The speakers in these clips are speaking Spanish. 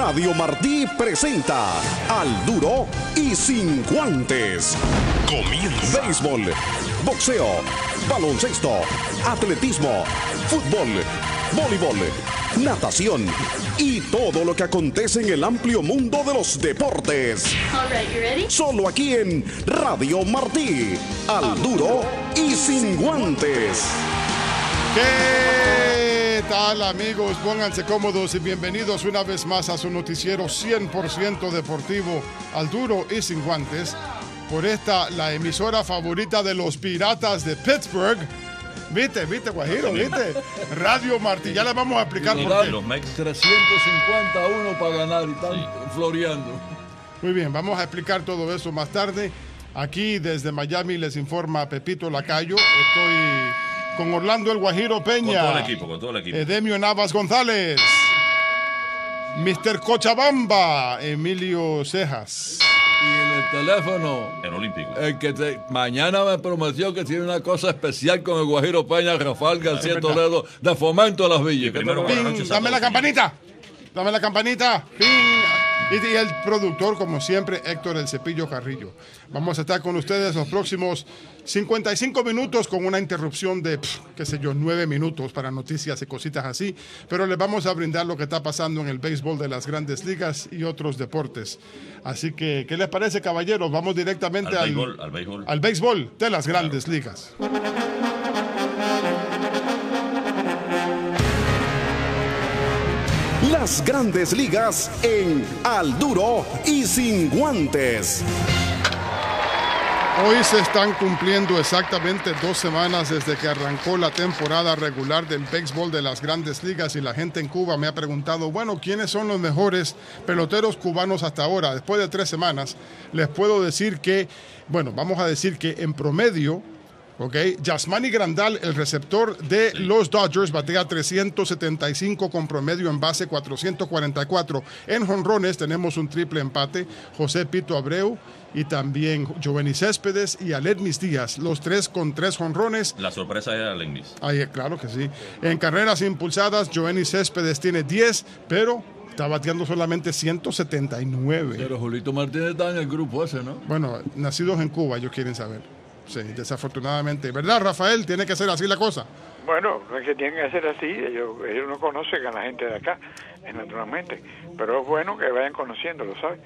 Radio Martí presenta Al Duro y Sin Guantes. Comienza. Béisbol, boxeo, baloncesto, atletismo, fútbol, voleibol, natación y todo lo que acontece en el amplio mundo de los deportes. All right, you ready? Solo aquí en Radio Martí. Al Duro y Sin Guantes. ¿Qué tal, amigos? Pónganse cómodos y bienvenidos una vez más a su noticiero 100% deportivo, Al Duro y Sin Guantes, por esta, la emisora favorita de los Piratas de Pittsburgh. ¿Viste, Guajiro? ¿Viste? Radio Martí. Ya les vamos a explicar por qué. Los Mex 351 para ganar y están floreando. Muy bien, vamos a explicar todo eso más tarde. Aquí desde Miami les informa Pepito Lacayo. Estoy con Orlando el Guajiro Peña. Con todo el equipo. Edemio Navas González. Mr. Cochabamba, Emilio Cejas. Y en el teléfono, El Olímpico. el que mañana me prometió que tiene una cosa especial con el Guajiro Peña, Rafael García Toledo, de Fomento de las Villas. Primero, Ping, buenas noches a dame la todos. campanita. Dame la campanita. Ping. Y el productor, como siempre, Héctor El Cepillo Carrillo. Vamos a estar con ustedes los próximos 55 minutos con una interrupción de, 9 minutos para noticias y cositas así. Pero les vamos a brindar lo que está pasando en el béisbol de las grandes ligas y otros deportes. Así que, ¿qué les parece, caballeros? Vamos directamente Al béisbol de las grandes ligas. Las grandes ligas en Al Duro y Sin Guantes. Hoy se están cumpliendo exactamente 2 semanas desde que arrancó la temporada regular del béisbol de las grandes ligas y la gente en Cuba me ha preguntado, bueno, ¿quiénes son los mejores peloteros cubanos hasta ahora? Después de 3 semanas, les puedo decir que, vamos a decir que en promedio, Yasmani Grandal, el receptor de los Dodgers, batea 375 con promedio en base 444. En jonrones tenemos un triple empate, José Pito Abreu y también Jovenny Céspedes y Aledmis Díaz, los 3 con 3 jonrones. La sorpresa era Aledmis. Claro que sí. En carreras impulsadas, Jovenny Céspedes tiene 10, pero está bateando solamente 179. Pero Julito Martínez está en el grupo ese, ¿no? Bueno, nacidos en Cuba, ellos quieren saber. Sí, desafortunadamente. ¿Verdad, Rafael? Tiene que ser así la cosa. Bueno, no es que tienen que ser así. Ellos no conocen a la gente de acá, naturalmente. Pero es bueno que vayan conociéndolo, ¿sabes?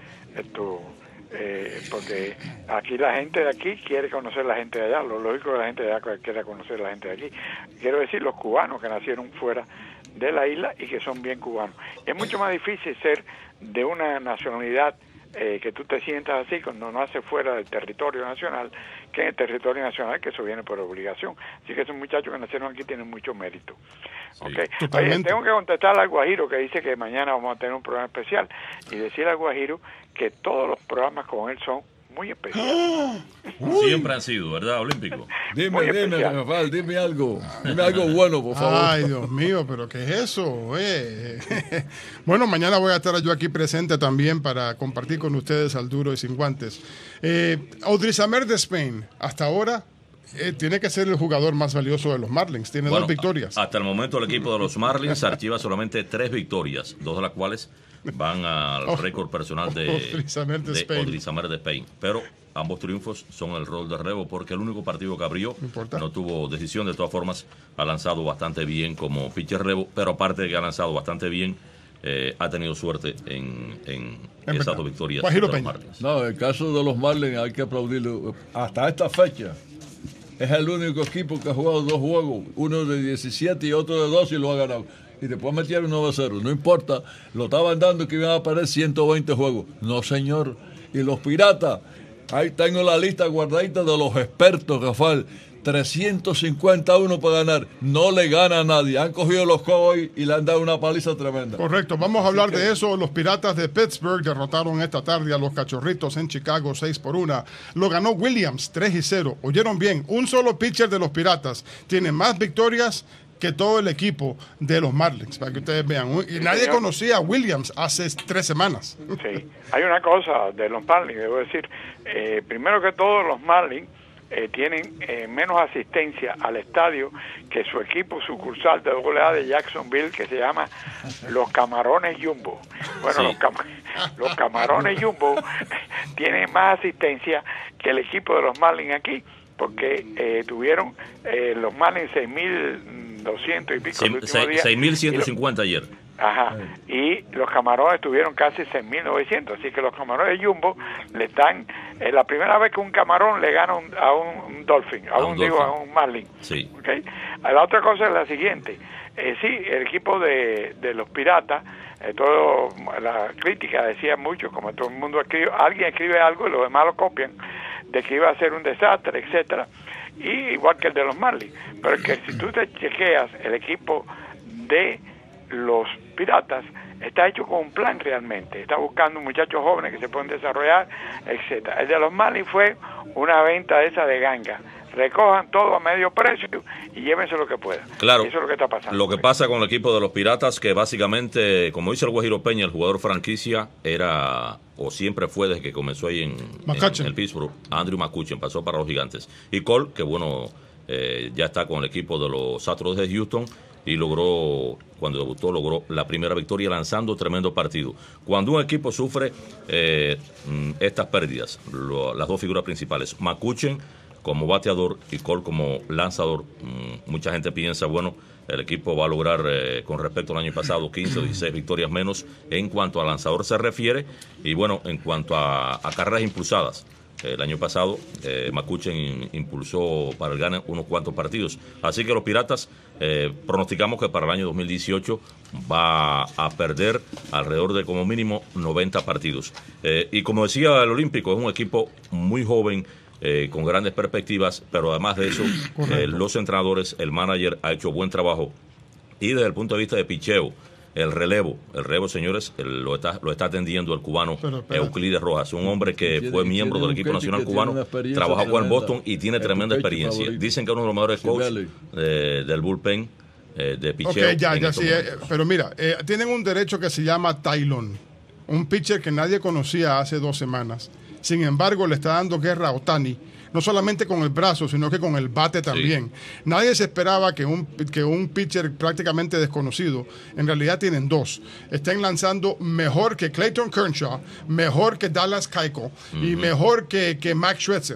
Porque aquí la gente de aquí quiere conocer a la gente de allá. Lo lógico es que la gente de allá quiere conocer a la gente de aquí. Quiero decir, los cubanos que nacieron fuera de la isla y que son bien cubanos. Es mucho más difícil ser de una nacionalidad que tú te sientas así cuando naces fuera del territorio nacional que en el territorio nacional, que eso viene por obligación. Así que esos muchachos que nacieron aquí tienen mucho mérito. Sí, Oye, tengo que contestar al Guajiro que dice que mañana vamos a tener un programa especial y decir al Guajiro que todos los programas con él son muy especiales. Siempre han sido, ¿verdad, Olímpico? Dime, Rafael, dime algo bueno, por favor. Ay, Dios mío, pero ¿qué es eso? Bueno, mañana voy a estar yo aquí presente también para compartir con ustedes Al Duro y Sin Guantes. Odrisamer de Spain, hasta ahora tiene que ser el jugador más valioso de los Marlins. Tiene 2 victorias. Hasta el momento el equipo de los Marlins archiva solamente 3 victorias, 2 de las cuales van al récord personal de Odrisamer de Spain. Pero ambos triunfos son el rol de relevo porque el único partido que abrió no tuvo decisión. De todas formas, ha lanzado bastante bien como pitcher relevo, pero aparte de que ha lanzado bastante bien, ha tenido suerte en esas 2 victorias de los Marlins. No, el caso de los Marlins hay que aplaudirlo. Hasta esta fecha es el único equipo que ha jugado 2 juegos, uno de 17 y otro de 12 y lo ha ganado. Y después metieron 9-0. No importa, lo estaban dando que iban a perder 120 juegos. No, señor. Y los Piratas, ahí tengo la lista guardadita de los expertos, Rafael. 351 para ganar. No le gana a nadie. Han cogido los Cowboys y le han dado una paliza tremenda. Correcto. Vamos a hablar de eso. Los Piratas de Pittsburgh derrotaron esta tarde a los Cachorritos en Chicago 6-1. Lo ganó Williams 3-0. Oyeron bien, un solo pitcher de los Piratas tiene más victorias que todo el equipo de los Marlins, para que ustedes vean. Y nadie conocía a Williams hace 3 semanas. Sí. Hay una cosa de los Marlins, debo decir. Primero que todo, los Marlins tienen menos asistencia al estadio que su equipo sucursal de AA de Jacksonville, que se llama los Camarones Jumbo. Bueno, sí. Los Camarones Jumbo tienen más asistencia que el equipo de los Marlins aquí, porque tuvieron los Marlins 6.200 y pico el último día. 6.150 ayer. Ajá, y los Camarones tuvieron casi 6.900, así que los Camarones de Jumbo le dan, la primera vez que un Camarón le gana a un Dolphin, a un Marlin. Sí. ¿Okay? La otra cosa es la siguiente, sí, el equipo de los Piratas, todo la crítica decía mucho, como todo el mundo escribe, alguien escribe algo y los demás lo copian, de que iba a ser un desastre, etcétera, y igual que el de los Marlins, pero que si tú te chequeas el equipo de los Piratas está hecho con un plan realmente, está buscando muchachos jóvenes que se pueden desarrollar, etcétera. El de los Marlins fue una venta esa de ganga, recojan todo a medio precio y llévense lo que puedan. Claro, eso es lo que está pasando. Lo que pasa con el equipo de los Piratas, que básicamente, como dice el Guajiro Peña, el jugador franquicia era, o siempre fue desde que comenzó ahí en el Pittsburgh, Andrew McCutchen, pasó para los Gigantes. Y Cole, que bueno, ya está con el equipo de los Astros de Houston, y logró, cuando debutó, logró la primera victoria lanzando tremendo partido. Cuando un equipo sufre estas pérdidas, las dos figuras principales, McCutchen como bateador y Cole como lanzador, mucha gente piensa, bueno, el equipo va a lograr, con respecto al año pasado, 15 o 16 victorias menos en cuanto a lanzador se refiere, y bueno, en cuanto a carreras impulsadas. El año pasado McCutchen impulsó para el gane unos cuantos partidos. Así que los Piratas pronosticamos que para el año 2018 va a perder alrededor de como mínimo 90 partidos. Y como decía el Olímpico, es un equipo muy joven, con grandes perspectivas, pero además de eso, los entrenadores, el manager ha hecho buen trabajo. Y desde el punto de vista de picheo, el relevo, señores, lo está atendiendo el cubano Euclides Rojas, un hombre que fue miembro del equipo nacional cubano, trabajó con el Boston y tiene tremenda experiencia. Dicen que es uno de los mejores coaches del bullpen de picheo. Ok, ya sí, pero mira, tienen un derecho que se llama Taillon, un pitcher que nadie conocía hace 2 semanas. Sin embargo, le está dando guerra a Ohtani, no solamente con el brazo, sino que con el bate también. Sí. Nadie se esperaba que un pitcher prácticamente desconocido, en realidad tienen 2, estén lanzando mejor que Clayton Kershaw, mejor que Dallas Keuchel y mejor que Max Scherzer.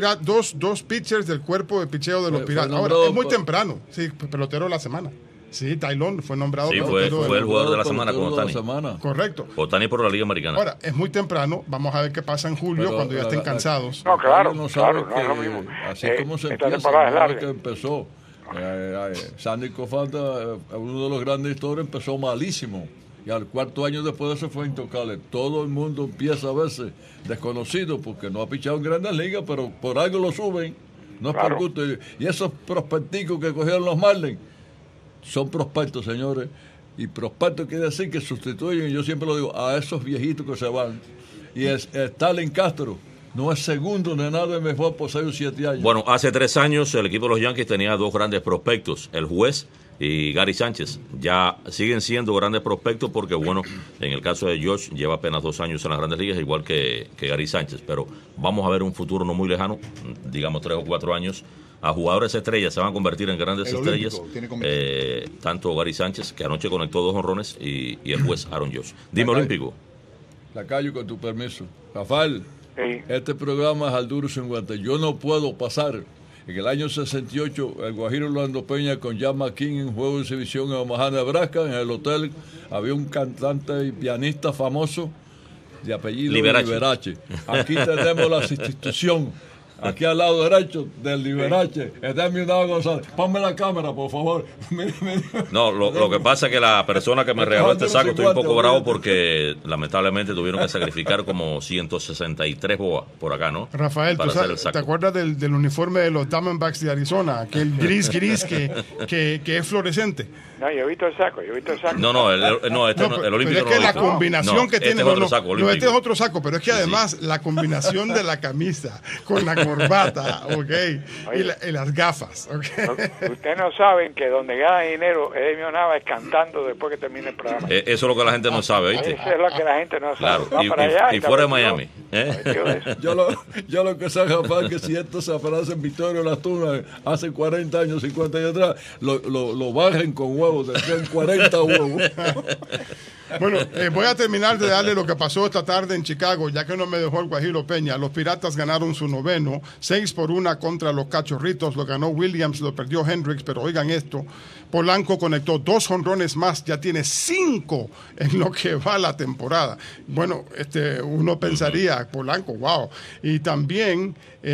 Dos pitchers del cuerpo de picheo de los Piratas. Ahora, es muy temprano, sí, pelotero de la semana. Sí, Taillon fue nombrado. Sí, fue el jugador de la semana con Ohtani. Correcto. Ohtani por la Liga Americana. Ahora, es muy temprano. Vamos a ver qué pasa en julio, cuando ya estén cansados. No, claro, no claro, que, no es lo mismo. Así como se empieza, que empezó. Sandy Koufax, uno de los grandes historias, empezó malísimo. Y al 4º año después de eso fue intocable. Todo el mundo empieza a verse desconocido porque no ha pichado en Grandes Ligas, pero por algo lo suben. No es por gusto. Y esos prospecticos que cogieron los Marlins son prospectos, señores, y prospectos quiere decir que sustituyen, yo siempre lo digo, a esos viejitos que se van. Y Stalin Castro no es segundo de nada mejor por 6 o 7 años. Bueno, hace 3 años el equipo de los Yankees tenía 2 grandes prospectos, el Juez y Gary Sánchez. Ya siguen siendo grandes prospectos porque, bueno, en el caso de Josh lleva apenas 2 años en las Grandes Ligas, igual que Gary Sánchez, pero vamos a ver un futuro no muy lejano, digamos 3 o 4 años, a jugadores estrellas, se van a convertir en grandes estrellas, tanto Gary Sánchez, que anoche conectó 2 jonrones, y el Juez Aaron Josh. Dime, Olímpico. Lacayo, con tu permiso. Rafael, este programa es al duro sin guantes. Yo no puedo pasar. En el año 68, el Guajiro Orlando Peña con Jan McKean en juego de exhibición en Omaha, Nebraska. En el hotel había un cantante y pianista famoso de apellido Liberace. Aquí tenemos la institución. Aquí al lado derecho del Liberace, Edemio González. Ponme la cámara, por favor. No, lo que pasa es que la persona que me regaló este saco, estoy un poco bravo porque lamentablemente tuvieron que sacrificar como 163 boas por acá, ¿no? Rafael, ¿te acuerdas del uniforme de los Diamondbacks de Arizona? Aquel gris que es fluorescente. No, yo he visto el saco. No, el Olímpico no. Es que la combinación que tiene... Este es otro saco, este es otro saco, pero es que además la combinación de la camisa con la corbata, ok, y las gafas, ok. Ustedes no saben que donde gana dinero Edmio Navas es cantando después que termine el programa. Eso es lo que la gente no sabe, ¿viste? Eso es lo que la gente no sabe. Claro, y fuera de Miami. Yo lo que sé, Rafael, que si esto se aparece en Victoria Las Tunas hace 40 años, 50 años atrás, lo bajen con huevos, tendrían 40 huevos. Bueno, voy a terminar de darle lo que pasó esta tarde en Chicago, ya que no me dejó el Guajiro Peña. Los Piratas ganaron su noveno, 6-1 contra los Cachorritos. Lo ganó Williams, lo perdió Hendricks, pero oigan esto. Polanco conectó 2 jonrones más, ya tiene 5 en lo que va la temporada. Bueno, uno pensaría, Polanco, wow. Y también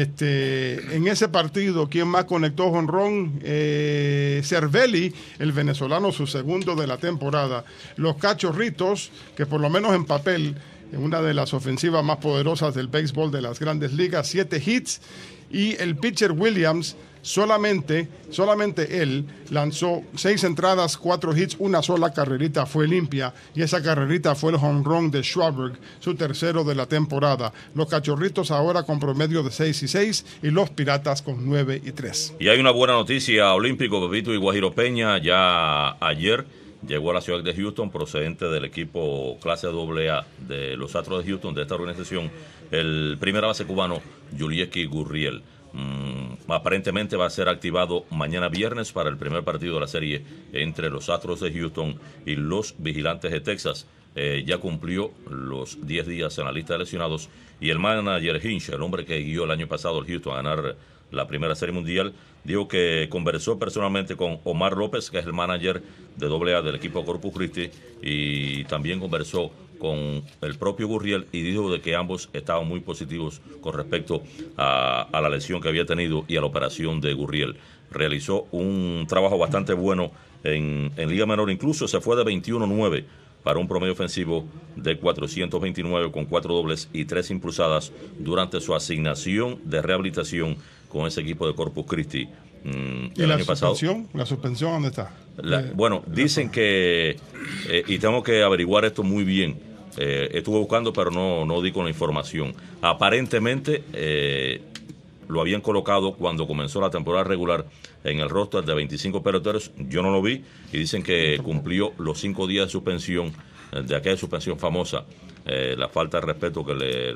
en ese partido, ¿quién más conectó jonrón? Cervelli, el venezolano, su segundo de la temporada. Los Cachorritos, que por lo menos en papel, una de las ofensivas más poderosas del béisbol de las Grandes Ligas, 7 hits. Y el pitcher Williams, solamente él lanzó 6 entradas, 4 hits, una sola carrerita fue limpia, y esa carrerita fue el home run de Schwarber, su tercero de la temporada. Los Cachorritos ahora con promedio de 6-6 y los Piratas con 9-3. Y hay una buena noticia, Olímpico, Pepito y Guajiro Peña. Ya ayer llegó a la ciudad de Houston, procedente del equipo clase AA de los Astros de Houston, de esta organización, el primer base cubano, Yulieski Gurriel. Aparentemente va a ser activado mañana viernes para el primer partido de la serie entre los Astros de Houston y los Vigilantes de Texas. Ya cumplió los 10 días en la lista de lesionados, y el manager Hinch, el hombre que guió el año pasado al Houston a ganar la primera serie mundial, dijo que conversó personalmente con Omar López, que es el manager de AA del equipo Corpus Christi, y también conversó con el propio Gurriel, y dijo de que ambos estaban muy positivos con respecto a la lesión que había tenido y a la operación de Gurriel. Realizó un trabajo bastante bueno en Liga Menor, incluso se fue de 21-9 para un promedio ofensivo de 429 con 4 dobles y 3 impulsadas durante su asignación de rehabilitación con ese equipo de Corpus Christi. ¿Y la suspensión? ¿La suspensión dónde está? Bueno, dicen que, y tengo que averiguar esto muy bien, estuve buscando pero no di con la información. Aparentemente lo habían colocado cuando comenzó la temporada regular en el roster de 25 peloteros. Yo no lo vi, y dicen que cumplió los 5 días de suspensión, de aquella suspensión famosa, la falta de respeto que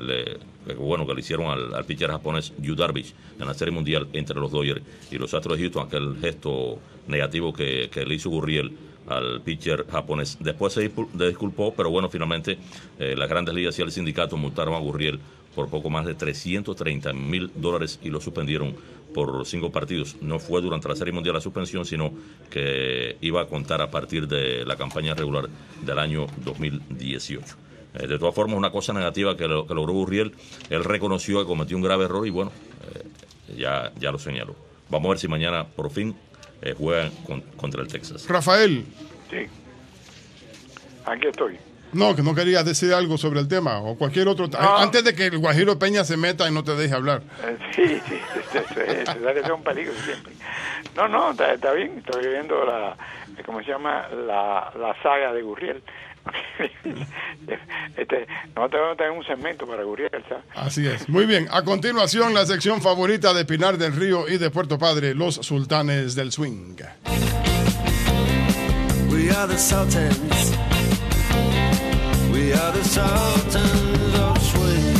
le hicieron al pitcher japonés Yu Darvish en la Serie Mundial entre los Dodgers y los Astros de Houston, aquel gesto negativo que le hizo Gurriel al pitcher japonés. Después se disculpó, pero bueno, finalmente las Grandes Ligas y el sindicato multaron a Gurriel por poco más de $330,000 y lo suspendieron por 5 partidos. No fue durante la Serie Mundial la suspensión, sino que iba a contar a partir de la campaña regular del año 2018. De todas formas, una cosa negativa que logró Gurriel, él reconoció que cometió un grave error y bueno, ya lo señaló. Vamos a ver si mañana por fin juegan contra el Texas. Rafael. Sí. Aquí estoy. No, que no querías decir algo sobre el tema o cualquier otro. No. Antes de que el Guajiro Peña se meta y no te deje hablar. Sí, es un peligro siempre. No, está bien. Estoy viendo ¿cómo se llama? La saga de Gurriel. No tengo que tener un segmento para Gurriel, ¿sabes? Así es. Muy bien. A continuación, la sección favorita de Pinar del Río y de Puerto Padre, los Sultanes del Swing. We are the Sultans. We are the Sultans of Swing.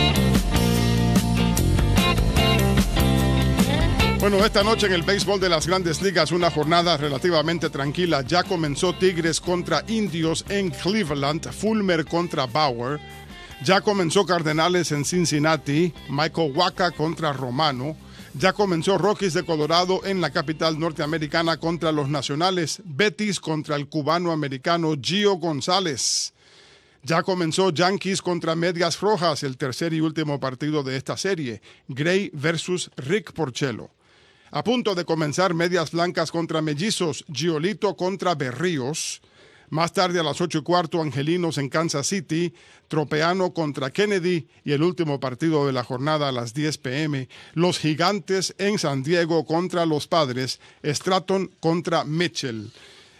Bueno, esta noche en el béisbol de las Grandes Ligas, una jornada relativamente tranquila. Ya comenzó Tigres contra Indios en Cleveland, Fulmer contra Bauer. Ya comenzó Cardenales en Cincinnati, Michael Wacha contra Romano. Ya comenzó Rockies de Colorado en la capital norteamericana contra los Nacionales, Betis contra el cubano-americano Gio González. Ya comenzó Yankees contra Medias Rojas, el tercer y último partido de esta serie, Gray versus Rick Porcello. A punto de comenzar Medias Blancas contra Mellizos, Giolito contra Berríos. Más tarde a las 8:15, Angelinos en Kansas City, Tropeano contra Kennedy, y el último partido de la jornada a las 10 p.m., los Gigantes en San Diego contra los Padres, Stratton contra Mitchell.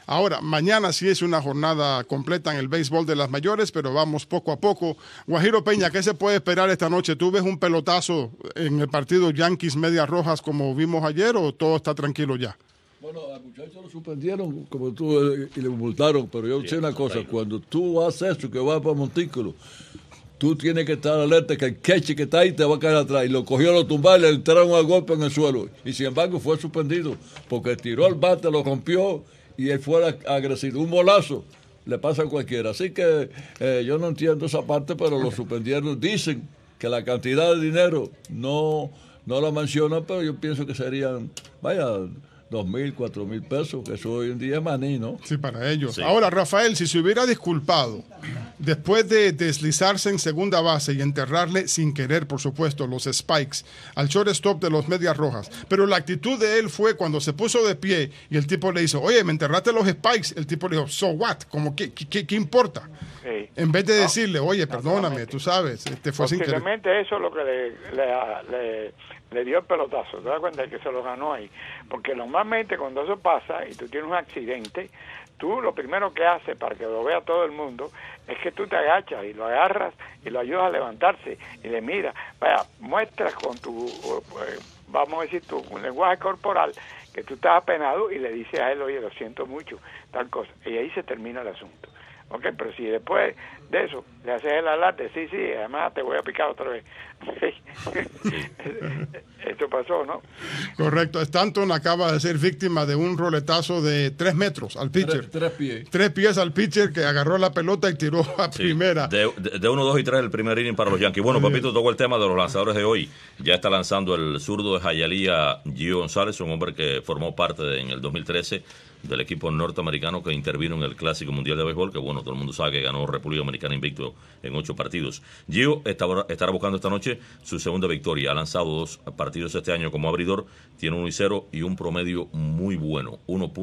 Ahora, mañana sí es una jornada completa en el béisbol de las mayores, pero vamos poco a poco. Guajiro Peña, ¿qué se puede esperar esta noche? ¿Tú ves un pelotazo en el partido Yankees Medias Rojas como vimos ayer o todo está tranquilo ya? Bueno, al muchacho lo suspendieron, como tú, y le multaron, pero yo sé una cosa, cuando tú haces eso, que vas para Montículo, tú tienes que estar alerta que el catcher que está ahí te va a caer atrás. Y lo cogió, lo tumbaron, le entraron a golpe en el suelo. Y sin embargo fue suspendido, porque tiró el bate, lo rompió y él fue agresivo. Un bolazo le pasa a cualquiera. Así que yo no entiendo esa parte, pero lo suspendieron. Dicen que la cantidad de dinero no la mencionan, pero yo pienso que serían, 2,000, 4,000 pesos, que eso hoy en día es maní, ¿no? Sí, para ellos. Sí. Ahora, Rafael, si se hubiera disculpado después de deslizarse en segunda base y enterrarle sin querer, por supuesto, los spikes al shortstop de los Medias Rojas, pero la actitud de él fue cuando se puso de pie y el tipo le hizo, oye, me enterraste los spikes, el tipo le dijo, so what, como ¿qué importa? Sí. En vez de decirle, oye, perdóname, tú sabes, fue sin querer. Posiblemente eso es lo que le dio el pelotazo, ¿te das cuenta? Que se lo ganó ahí. Porque normalmente cuando eso pasa y tú tienes un accidente, tú lo primero que haces para que lo vea todo el mundo es que tú te agachas y lo agarras y lo ayudas a levantarse y le miras, muestras con tu, vamos a decir, tu lenguaje corporal que tú estás apenado y le dices a él, oye, lo siento mucho, tal cosa. Y ahí se termina el asunto. Ok, pero si después de eso le haces el alarde, sí, además te voy a picar otra vez. Esto pasó, ¿no? Correcto. Stanton acaba de ser víctima de un roletazo de 3 metros al pitcher. 3 pies. 3 pies al pitcher que agarró la pelota y tiró a primera. De 1, 2 y 3 el primer inning para los Yankees. Bueno, Pepito tocó el tema de los lanzadores de hoy. Ya está lanzando el zurdo de Hialeah, Gio González, un hombre que formó parte en el 2013 del equipo norteamericano que intervino en el Clásico Mundial de Béisbol, que bueno, todo el mundo sabe que ganó República Dominicana invicto en 8 partidos. Gio estará buscando esta noche su segunda victoria. Ha lanzado 2 partidos este año como abridor, tiene 1-0 y un promedio muy bueno,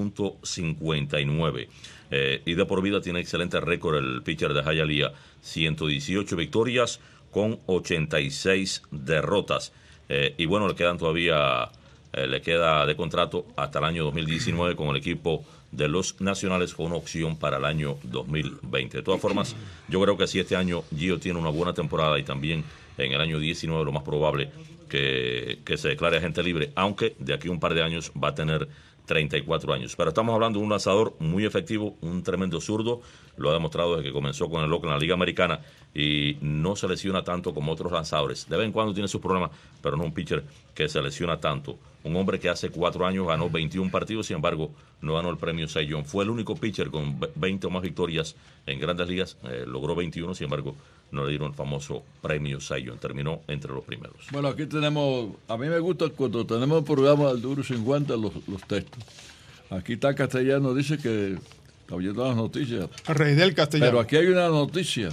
1.59. Y de por vida tiene excelente récord el pitcher de Hialeah, 118 victorias con 86 derrotas. Y bueno, le quedan todavía... le queda de contrato hasta el año 2019 con el equipo de los Nacionales con una opción para el año 2020. De todas formas, yo creo que si este año Gio tiene una buena temporada y también en el año 19 lo más probable que se declare agente libre, aunque de aquí a un par de años va a tener 34 años. Pero estamos hablando de un lanzador muy efectivo, un tremendo zurdo, lo ha demostrado desde que comenzó con el Oakland en la Liga Americana y no se lesiona tanto como otros lanzadores. De vez en cuando tiene sus problemas, pero no un pitcher que se lesiona tanto. Un hombre que hace 4 años ganó 21 partidos, sin embargo, no ganó el premio Cy Young. Fue el único pitcher con 20 o más victorias en Grandes Ligas, logró 21, sin embargo, no le dieron el famoso premio Cy Young. Terminó entre los primeros. Bueno, aquí tenemos, a mí me gusta cuando tenemos el programa del Duro 50 los textos. Aquí está Castellano, dice que está oyendo las noticias. Rey del Castellano. Pero aquí hay una noticia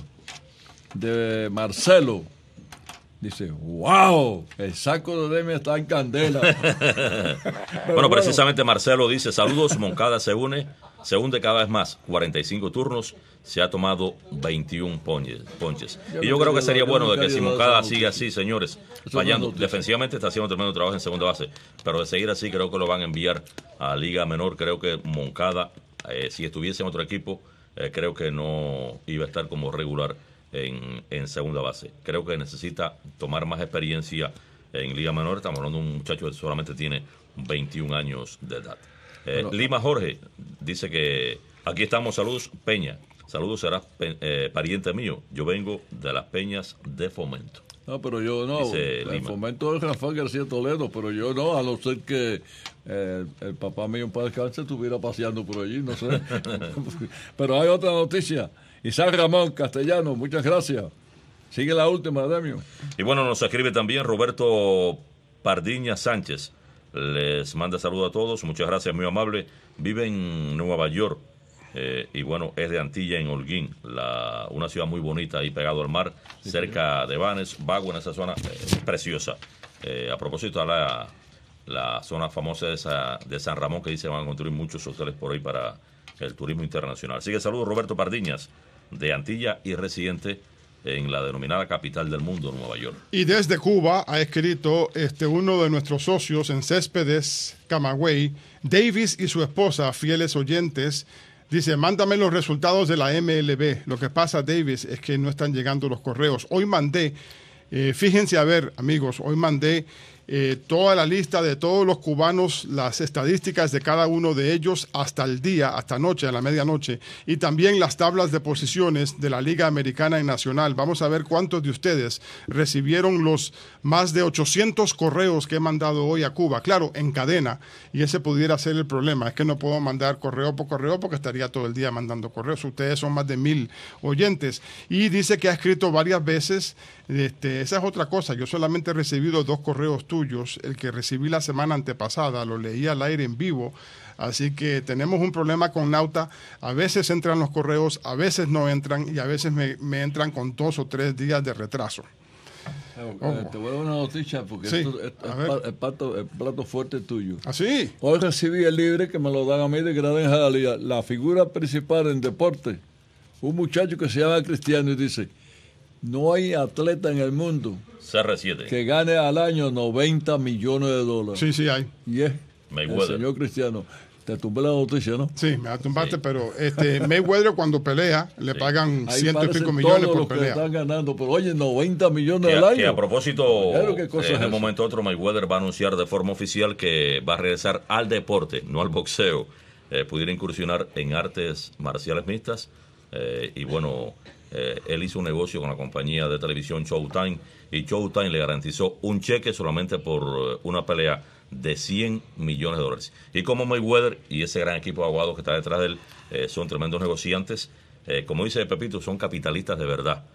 de Marcelo. Dice, wow, el saco de Demi está en candela. Bueno, precisamente Marcelo dice, saludos, Moncada se hunde cada vez más, 45 turnos, se ha tomado 21 ponches. Y yo creo que sería bueno de que si Moncada sigue así, señores, fallando, defensivamente está haciendo tremendo trabajo en segunda base, pero de seguir así creo que lo van a enviar a Liga Menor. Creo que Moncada, si estuviese en otro equipo, creo que no iba a estar como regular en segunda base. Creo que necesita tomar más experiencia en Liga Menor. Estamos hablando de un muchacho que solamente tiene 21 años de edad. Lima Jorge dice que aquí estamos, saludos Peña, saludos, serás pariente mío, yo vengo de las Peñas de Fomento. No, pero yo no, el Fomento es Rafael García Toledo, pero yo no, a no ser que el papá mío en paz descanse estuviera paseando por allí, no sé. Pero hay otra noticia. Isaac Ramón Castellano, muchas gracias. Sigue la última, Demio. Y bueno, nos escribe también Roberto Pardiña Sánchez. Les manda saludos a todos, muchas gracias, muy amable. Vive en Nueva York y bueno, es de Antilla en Holguín, una ciudad muy bonita ahí pegado al mar, sí, cerca de Banes, Bago, en esa zona preciosa. A propósito de la zona famosa de San Ramón, que dice van a construir muchos hoteles por ahí para el turismo internacional. Así que saludos, Roberto Pardiñas, de Antilla y residente en la denominada capital del mundo, Nueva York. Y desde Cuba ha escrito uno de nuestros socios en Céspedes, Camagüey, Davis y su esposa, fieles oyentes. Dice, mándame los resultados de la MLB. Lo que pasa, Davis, es que no están llegando los correos. Hoy mandé, fíjense a ver, amigos, hoy mandé toda la lista de todos los cubanos, las estadísticas de cada uno de ellos hasta el día, hasta anoche, a la medianoche, y también las tablas de posiciones de la Liga Americana y Nacional. Vamos a ver cuántos de ustedes recibieron los más de 800 correos que he mandado hoy a Cuba. Claro, en cadena, y ese pudiera ser el problema. Es que no puedo mandar correo por correo porque estaría todo el día mandando correos. Ustedes son más de 1000 oyentes. Y dice que ha escrito varias veces. Esa es otra cosa. Yo solamente he recibido 2 correos tuyos. El que recibí la semana antepasada lo leí al aire en vivo. Así que tenemos un problema con Nauta. A veces entran los correos, a veces no entran y a veces me entran con 2 o 3 días de retraso. Te voy a dar una noticia porque Sí, esto es el plato fuerte tuyo. ¿Ah, sí? Hoy recibí el libre que me lo dan a mí de Gran Jalía. La figura principal en deporte, un muchacho que se llama Cristiano y dice, no hay atleta en el mundo CR7. que gane al año 90 millones de dólares. Sí, sí hay. Y es Mayweather. el señor Cristiano. Te tumbé la noticia, ¿no? Sí, me la tumbaste, Sí. pero Mayweather cuando pelea le pagan Ahí 100 y parecen pico millones todos por los que pelea. están ganando, pero oye, 90 millones Que, al año. que a propósito, Claro, ¿qué cosa en es el eso? momento otro Mayweather va a anunciar de forma oficial que va a regresar al deporte, no al boxeo. Pudiera incursionar en artes marciales mixtas. Y bueno, él hizo un negocio con la compañía de televisión Showtime y Showtime le garantizó un cheque solamente por una pelea de 100 millones de dólares. Y como Mayweather y ese gran equipo de abogados que está detrás de él son tremendos negociantes, como dice Pepito, son capitalistas de verdad.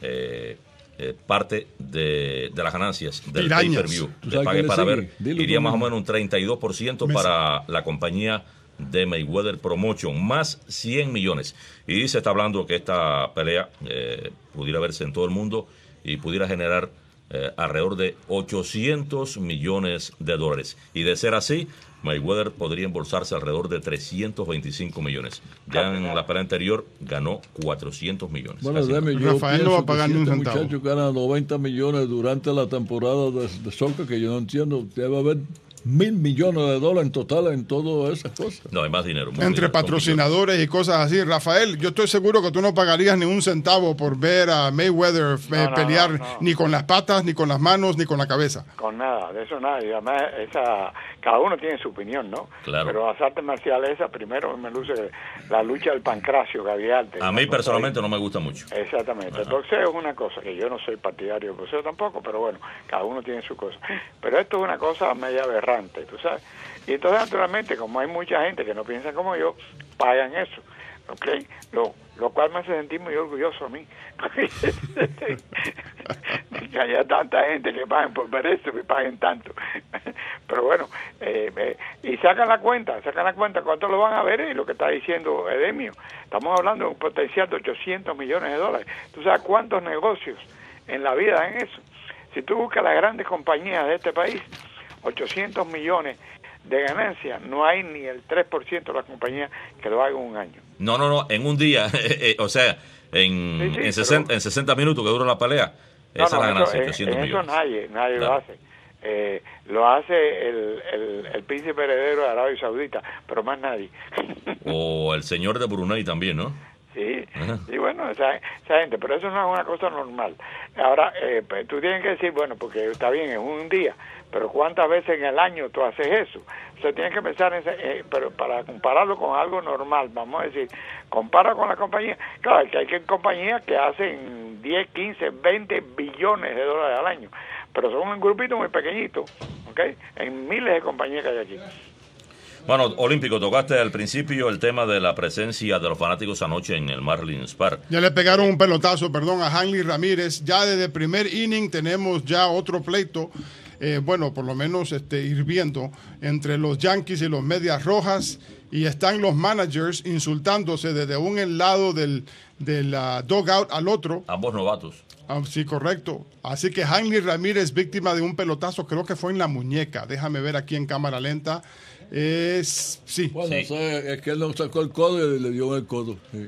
Parte de las ganancias del Pirañas. pay-per-view, ¿Tú de sabes pague quién le para sigue? ver, Dilo iría tú más o mismo. menos un 32% para la compañía de Mayweather Promotion, más 100 millones. Y se está hablando que esta pelea pudiera verse en todo el mundo y pudiera generar alrededor de 800 millones de dólares. Y de ser así, Mayweather podría embolsarse alrededor de 325 millones. Ya en la pelea anterior ganó 400 millones. Bueno, Casi Demi, nada. yo Rafael no va a pienso pagar que ni un si este centavo. muchacho gana 90 millones durante la temporada de soccer, que yo no entiendo, debe haber 1.000 millones de dólares en total en todas esas cosas. No, hay más dinero. mucho Entre dinero, son patrocinadores y cosas así. Rafael, yo estoy seguro que tú no pagarías ni un centavo por ver a Mayweather No, pelear no, no. ni con las patas, ni con las manos, ni con la cabeza. Con nada, de eso nada. Y además, cada uno tiene su opinión, ¿no? Claro. Pero las artes marciales, esa primero me luce la lucha del pancracio que había antes. A mí personalmente no me gusta mucho. Exactamente. El boxeo es una cosa, que yo no soy partidario del boxeo tampoco, pero bueno, cada uno tiene su cosa. Pero esto es una cosa media aberrante, tú sabes. Y entonces, naturalmente, como hay mucha gente que no piensa como yo, pagan eso, ¿ok? Lo cual me hace sentir muy orgulloso a mí. Que haya tanta gente que paguen por ver esto, que paguen tanto. Pero bueno, y sacan la cuenta cuánto lo van a ver y lo que está diciendo Edemio. Estamos hablando de un potencial de 800 millones de dólares. ¿Tú sabes cuántos negocios en la vida dan eso? Si tú buscas las grandes compañías de este país, 800 millones de ganancias, no hay ni el 3% de las compañías que lo hagan un año. No, en un día, o sea, en 60 minutos que dura la pelea, esa es la ganancia, 800 eso millones. nadie Claro. lo hace. Lo hace el príncipe heredero de Arabia Saudita, pero más nadie. O el señor de Brunei también, ¿no? Sí, Ajá. y bueno, esa gente, pero eso no es una cosa normal. Ahora, pues, tú tienes que decir, bueno, porque está bien, es un día, pero ¿cuántas veces en el año tú haces eso? O sea, tienes que pensar en pero para compararlo con algo normal, vamos a decir, compara con la compañía. Claro, que hay compañías que hacen 10, 15, 20 billones de dólares al año, pero son un grupito muy pequeñito, ¿ok? En miles de compañías que hay aquí. Bueno, Olímpico, tocaste al principio el tema de la presencia de los fanáticos anoche en el Marlins Park. Ya le pegaron un pelotazo, a Hanley Ramírez. Ya desde el primer inning tenemos ya otro pleito, bueno, por lo menos hirviendo, entre los Yankees y los Medias Rojas. Y están los managers insultándose desde un lado del dugout al otro. Ambos novatos. Sí, correcto. Así que Hanley Ramírez, víctima de un pelotazo, creo que fue en la muñeca. Déjame ver aquí en cámara lenta. Sí. Bueno, Sí. es que él no sacó el codo y le dio en el codo. Sí.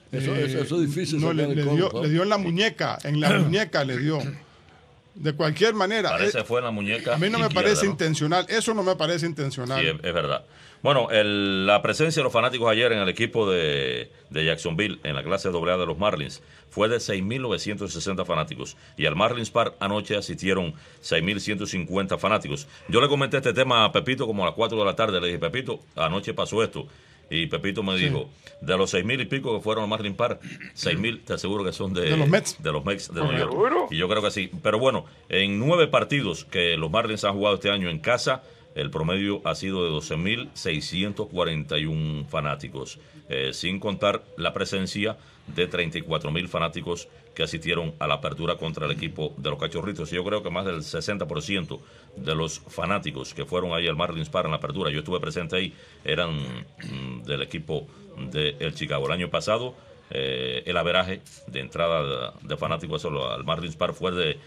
Eso es difícil. No, le dio en la muñeca, le dio. De cualquier manera. Parece fue en la muñeca. A mí no me parece intencional. Eso no me parece intencional. Sí, es verdad. Bueno, la presencia de los fanáticos ayer en el equipo de Jacksonville, en la clase AA de los Marlins, fue de 6.960 fanáticos. Y al Marlins Park anoche asistieron 6.150 fanáticos. Yo le comenté este tema a Pepito como a las 4 de la tarde. Le dije, Pepito, anoche pasó esto. Y Pepito me dijo, de los 6.000 y pico que fueron al Marlins Park, 6.000 te aseguro que son de los Mets. De los Mets de Nueva York. Y yo creo que sí. Pero bueno, en 9 partidos que los Marlins han jugado este año en casa, el promedio ha sido de 12.641 fanáticos, sin contar la presencia de 34.000 fanáticos que asistieron a la apertura contra el equipo de los Cachorritos. Yo creo que más del 60% de los fanáticos que fueron ahí al Marlins Park en la apertura, yo estuve presente ahí, eran del equipo del Chicago. El año pasado, el averaje de entrada de fanáticos al Marlins Park fue de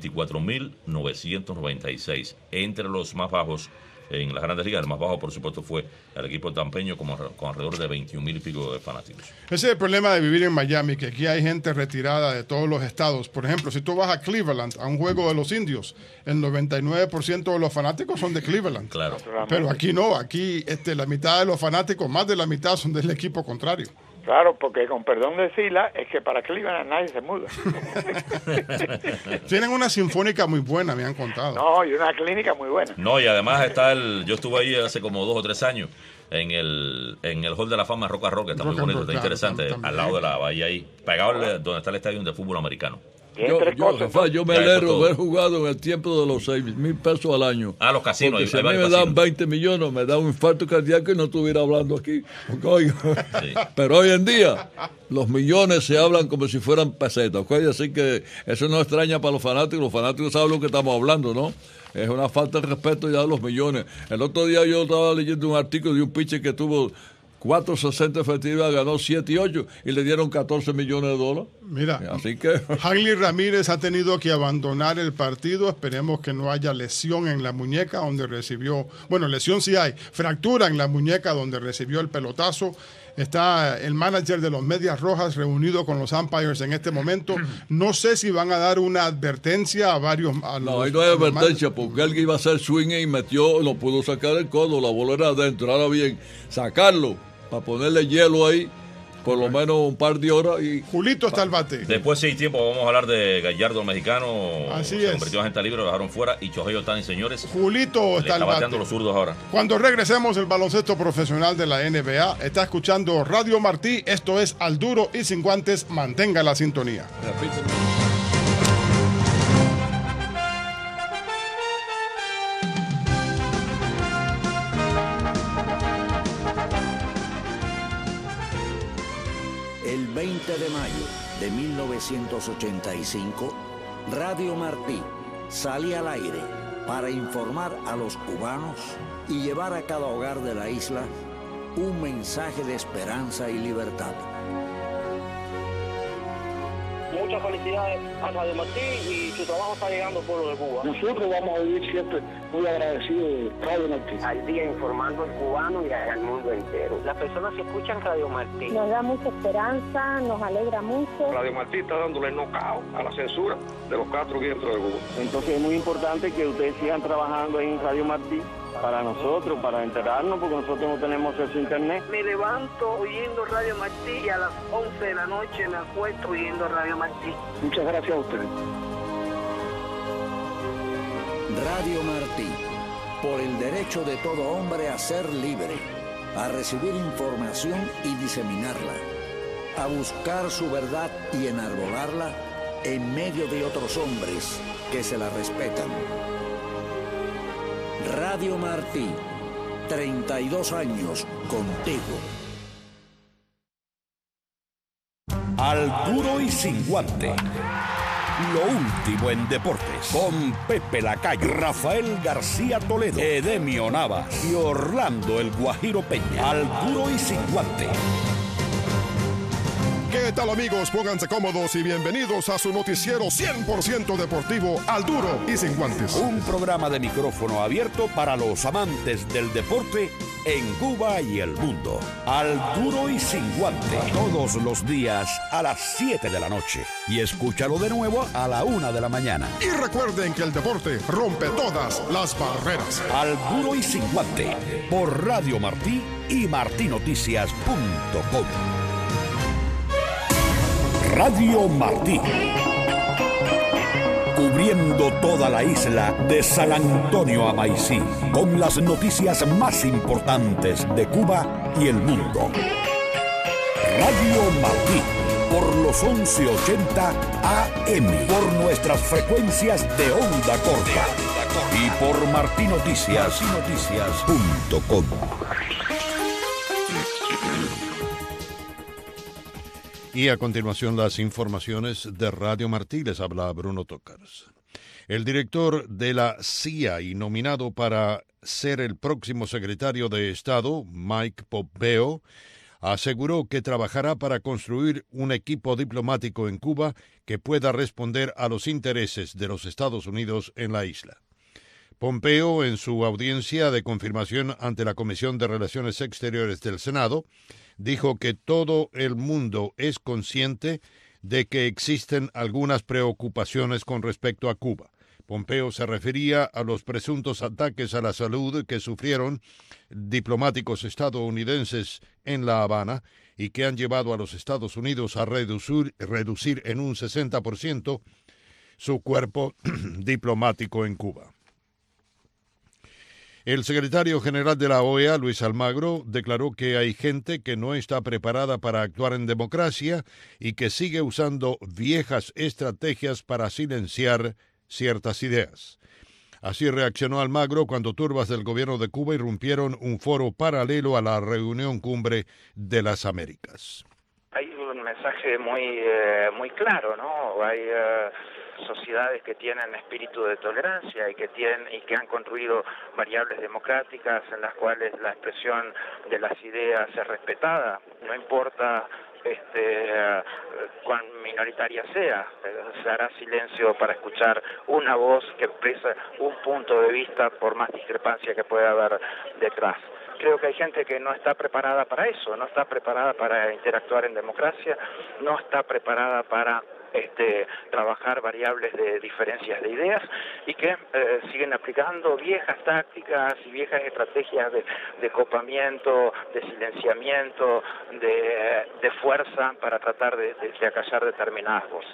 24.996. Entre los más bajos en las grandes ligas, el más bajo por supuesto fue el equipo tampeño con alrededor de 21.000 y pico de fanáticos. Ese es el problema de vivir en Miami, que aquí hay gente retirada de todos los estados. Por ejemplo, si tú vas a Cleveland, a un juego de los indios, el 99% de los fanáticos son de Cleveland. Claro. Pero aquí no, aquí la mitad de los fanáticos, más de la mitad son del equipo contrario. Claro, porque con perdón de Sila, es que para Cleveland nadie se muda. Tienen una sinfónica muy buena, me han contado. No, y una clínica muy buena. No, y además está yo estuve ahí hace como 2 o 3 años en el Hall de la Fama Rock and Roll, que está muy bonito, está interesante, al lado de la bahía ahí, pegado donde está el estadio de fútbol americano. Yo me alegro de haber jugado en el tiempo de los 6.000 pesos al año. Los casinos. Porque si a mí me dan 20 millones, me da un infarto cardíaco y no estuviera hablando aquí. Sí. Pero hoy en día, los millones se hablan como si fueran pesetas. ¿Okay? Así que eso no extraña para los fanáticos saben lo que estamos hablando, ¿no? Es una falta de respeto ya de los millones. El otro día yo estaba leyendo un artículo de un pitcher que tuvo 4.60 efectividad, ganó 7 y 8 y le dieron $14 millones. Mira, así que Hanley Ramírez ha tenido que abandonar el partido. Esperemos que no haya lesión en la muñeca donde recibió, bueno, lesión sí hay, fractura en la muñeca donde recibió el pelotazo. Está el manager de los Medias Rojas reunido con los umpires en este momento. No sé si van a dar una advertencia a varios. No hay advertencia porque él iba a hacer swing y metió, no pudo sacar el codo, la bola era adentro. Ahora bien, sacarlo para ponerle hielo ahí, por lo menos un par de horas. Y Julito está al bate. Después, sí, tiempo, vamos a hablar de Gallardo, el mexicano. Así se convirtió en agente libre, lo dejaron fuera. Y Shohei Ohtani, señores. Julito está al bate. Bateando los zurdos ahora. Cuando regresemos, el baloncesto profesional de la NBA está escuchando Radio Martí. Esto es Al Duro y Sin Guantes. Mantenga la sintonía. El 20 de mayo de 1985, Radio Martí salía al aire para informar a los cubanos y llevar a cada hogar de la isla un mensaje de esperanza y libertad. Muchas felicidades a Radio Martí y su trabajo está llegando al pueblo de Cuba. Nosotros vamos a vivir siempre muy agradecidos de Radio Martí. Al día informando al cubano y al mundo entero. Las personas que escuchan Radio Martí nos da mucha esperanza, nos alegra mucho. Radio Martí está dándole knockout a la censura de los Castro aquí dentro de Cuba. Entonces es muy importante que ustedes sigan trabajando en Radio Martí para nosotros, para enterarnos, porque nosotros no tenemos acceso a internet. Me levanto oyendo Radio Martí y a las 11 de la noche me acuesto oyendo Radio Martí. Muchas gracias a ustedes. Radio Martí, por el derecho de todo hombre a ser libre, a recibir información y diseminarla, a buscar su verdad y enarbolarla en medio de otros hombres que se la respetan. Radio Martí, 32 años contigo. Al Duro y Sin Guante. Lo último en deportes. Con Pepe Lacayo, Rafael García Toledo, Edemio Navas y Orlando el Guajiro Peña. Al Duro y Sin Guante. ¿Qué tal, amigos? Pónganse cómodos y bienvenidos a su noticiero 100% deportivo, Al Duro y Sin Guantes. Un programa de micrófono abierto para los amantes del deporte en Cuba y el mundo. Al Duro y Sin Guantes. Todos los días a las 7 de la noche. Y escúchalo de nuevo a la 1 de la mañana. Y recuerden que el deporte rompe todas las barreras. Al Duro y Sin Guantes. Por Radio Martí y martinoticias.com. Radio Martí, cubriendo toda la isla de San Antonio a Maicí, con las noticias más importantes de Cuba y el mundo. Radio Martí, por los 1180 AM, por nuestras frecuencias de onda corta y por martinoticias.com. Y a continuación las informaciones de Radio Martí. Les habla Bruno Tócars. El director de la CIA y nominado para ser el próximo secretario de Estado, Mike Pompeo, aseguró que trabajará para construir un equipo diplomático en Cuba que pueda responder a los intereses de los Estados Unidos en la isla. Pompeo, en su audiencia de confirmación ante la Comisión de Relaciones Exteriores del Senado, dijo que todo el mundo es consciente de que existen algunas preocupaciones con respecto a Cuba. Pompeo se refería a los presuntos ataques a la salud que sufrieron diplomáticos estadounidenses en La Habana y que han llevado a los Estados Unidos a reducir en un 60% su cuerpo diplomático en Cuba. El secretario general de la OEA, Luis Almagro, declaró que hay gente que no está preparada para actuar en democracia y que sigue usando viejas estrategias para silenciar ciertas ideas. Así reaccionó Almagro cuando turbas del gobierno de Cuba irrumpieron un foro paralelo a la reunión cumbre de las Américas. Hay un mensaje muy claro, ¿no? Hay sociedades que tienen espíritu de tolerancia y que han construido variables democráticas en las cuales la expresión de las ideas es respetada, no importa cuán minoritaria sea, se hará silencio para escuchar una voz que expresa un punto de vista por más discrepancia que pueda haber detrás. Creo que hay gente que no está preparada para eso, no está preparada para interactuar en democracia, no está preparada para trabajar variables de diferencias de ideas y que siguen aplicando viejas tácticas y viejas estrategias de copamiento, de silenciamiento, de fuerza para tratar de acallar determinadas voces.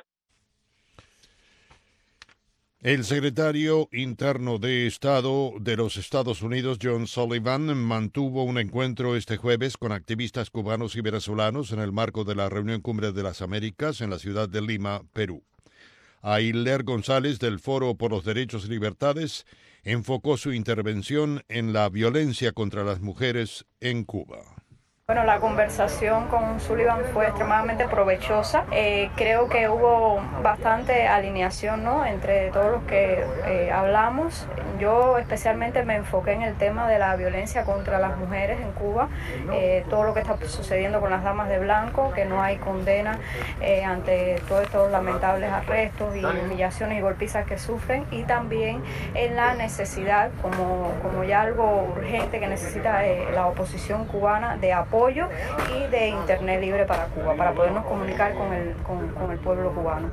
El secretario interno de Estado de los Estados Unidos, John Sullivan, mantuvo un encuentro este jueves con activistas cubanos y venezolanos en el marco de la reunión Cumbre de las Américas en la ciudad de Lima, Perú. Ayler González, del Foro por los Derechos y Libertades, enfocó su intervención en la violencia contra las mujeres en Cuba. Bueno, la conversación con Sullivan fue extremadamente provechosa. Creo que hubo bastante alineación, ¿no?, entre todos los que hablamos. Yo especialmente me enfoqué en el tema de la violencia contra las mujeres en Cuba, todo lo que está sucediendo con las damas de blanco, que no hay condena ante todos estos lamentables arrestos y humillaciones y golpizas que sufren, y también en la necesidad, como ya algo urgente que necesita la oposición cubana, de apoyo y de internet libre para Cuba, para podernos comunicar con el pueblo cubano.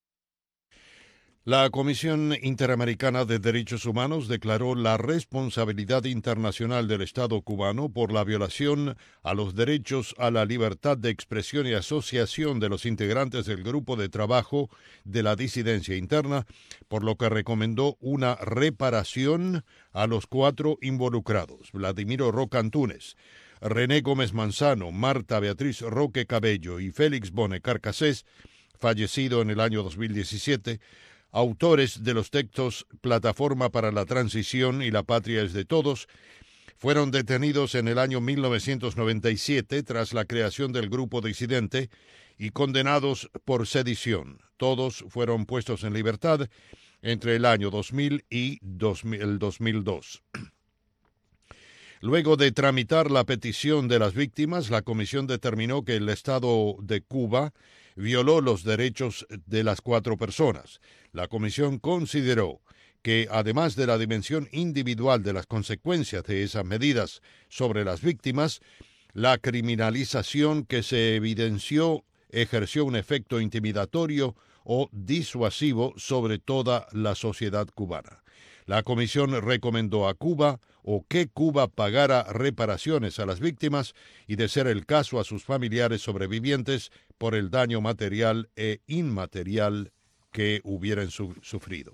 La Comisión Interamericana de Derechos Humanos declaró la responsabilidad internacional del Estado cubano por la violación a los derechos a la libertad de expresión y asociación de los integrantes del Grupo de Trabajo de la Disidencia Interna, por lo que recomendó una reparación a los 4 involucrados: Vladimiro Roca Antunes, René Gómez Manzano, Marta Beatriz Roque Cabello y Félix Bone Carcassés, fallecido en el año 2017, autores de los textos Plataforma para la Transición y La Patria es de Todos, fueron detenidos en el año 1997 tras la creación del grupo disidente y condenados por sedición. Todos fueron puestos en libertad entre el año 2000 y el 2002. Luego de tramitar la petición de las víctimas, la comisión determinó que el Estado de Cuba violó los derechos de las 4 personas. La comisión consideró que, además de la dimensión individual de las consecuencias de esas medidas sobre las víctimas, la criminalización que se evidenció ejerció un efecto intimidatorio o disuasivo sobre toda la sociedad cubana. La comisión recomendó a Cuba que Cuba pagara reparaciones a las víctimas y, de ser el caso, a sus familiares sobrevivientes por el daño material e inmaterial que hubieran sufrido.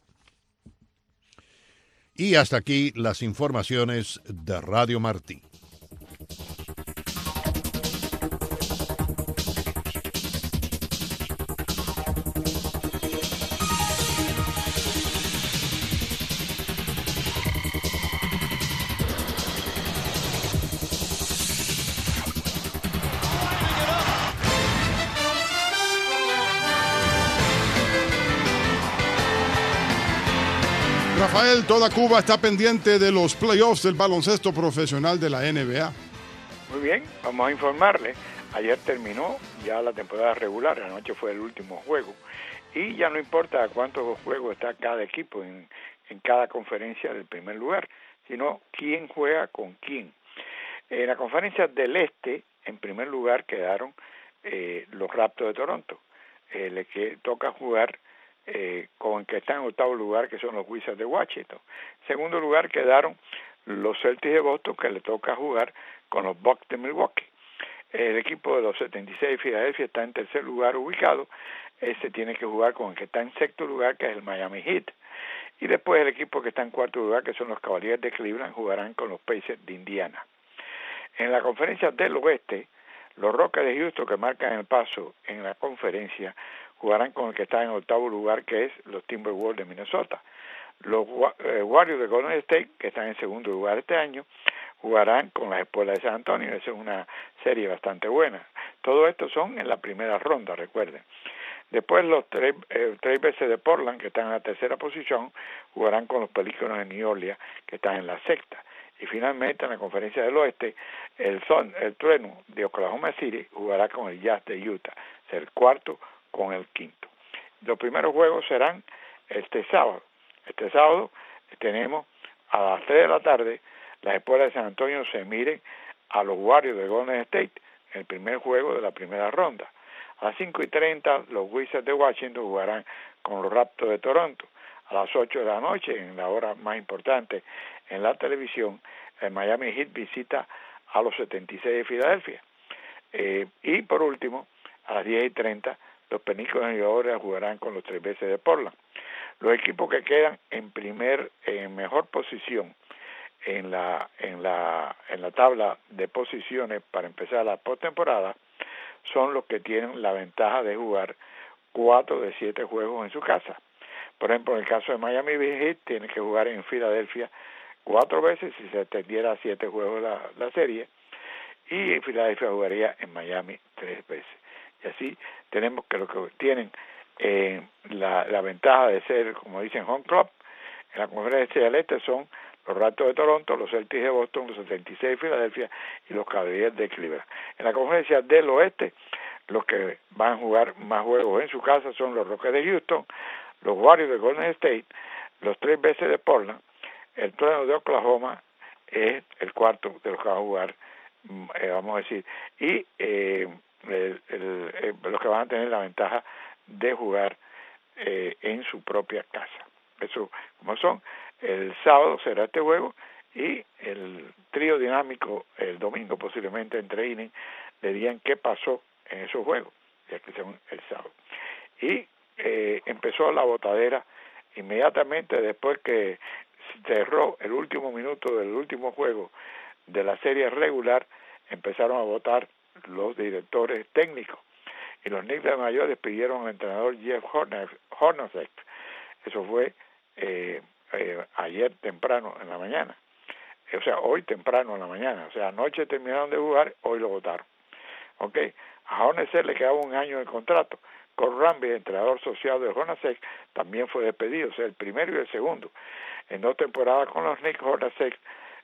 Y hasta aquí las informaciones de Radio Martí. Rafael, toda Cuba está pendiente de los playoffs del baloncesto profesional de la NBA. Muy bien, vamos a informarle. Ayer terminó ya la temporada regular, anoche fue el último juego. Y ya no importa cuántos juegos está cada equipo en cada conferencia del primer lugar, sino quién juega con quién. En la conferencia del Este, en primer lugar quedaron los Raptors de Toronto. Le que toca jugar con el que está en octavo lugar, que son los Wizards de Washington. En segundo lugar quedaron los Celtics de Boston, que le toca jugar con los Bucks de Milwaukee. El equipo de los 76 de Filadelfia está en tercer lugar ubicado. Ese tiene que jugar con el que está en sexto lugar, que es el Miami Heat. Y después el equipo que está en cuarto lugar, que son los Cavaliers de Cleveland, jugarán con los Pacers de Indiana. En la conferencia del Oeste, los Rockets de Houston, que marcan el paso en la conferencia, jugarán con el que está en octavo lugar, que es los Timberwolves de Minnesota. Los Warriors de Golden State, que están en segundo lugar este año, jugarán con las Espuelas de San Antonio. Esa es una serie bastante buena. Todo esto son en la primera ronda, recuerden. Después los tres veces de Portland, que están en la tercera posición, jugarán con los Pelícanos de New Orleans, que están en la sexta. Y finalmente, en la conferencia del Oeste, el Trueno de Oklahoma City jugará con el Jazz de Utah, es el cuarto con el quinto. Los primeros juegos serán este sábado. Este sábado tenemos a las 3 de la tarde, las Espuelas de San Antonio se miren a los Warriors de Golden State, en el primer juego de la primera ronda. A las 5:30, los Wizards de Washington jugarán con los Raptors de Toronto. A las 8 de la noche, en la hora más importante en la televisión, el Miami Heat visita a los 76 de Filadelfia. Y por último, a las 10:30, los Pelícanos de New Orleans jugarán con los tres veces de Portland. Los equipos que quedan en mejor posición en la tabla de posiciones para empezar la postemporada son los que tienen la ventaja de jugar 4 de 7 juegos en su casa. Por ejemplo, en el caso de Miami Heat, tiene que jugar en Filadelfia 4 veces si se extendiera a 7 juegos la serie, y Filadelfia jugaría en Miami 3 veces. Y así tenemos que lo que tienen la ventaja de ser, como dicen, home club en la conferencia del Este son los Raptors de Toronto, los Celtics de Boston, los 76 de Filadelfia y los Cavaliers de Cleveland. En la conferencia del Oeste, los que van a jugar más juegos en su casa son los Rockets de Houston, los Warriors de Golden State, los tres veces de Portland, el Trueno de Oklahoma es el cuarto de los que va a jugar, vamos a decir, y los que van a tener la ventaja de jugar en su propia casa. Eso, como son, el sábado será este juego y el trío dinámico el domingo posiblemente entre innings le digan qué pasó en esos juegos, ya que son el sábado. Y empezó la botadera inmediatamente después que cerró el último minuto del último juego de la serie regular. Empezaron a votar los directores técnicos y los Knicks de Nueva York despidieron al entrenador Jeff Hornacek. Eso fue ayer temprano en la mañana, o sea, hoy temprano en la mañana, o sea, anoche terminaron de jugar, hoy lo votaron. A Hornacek le quedaba 1 año de contrato. Cole Ramby, el entrenador social de Hornacek, también fue despedido, o sea, el primero y el segundo. En 2 temporadas con los Knicks, Hornacek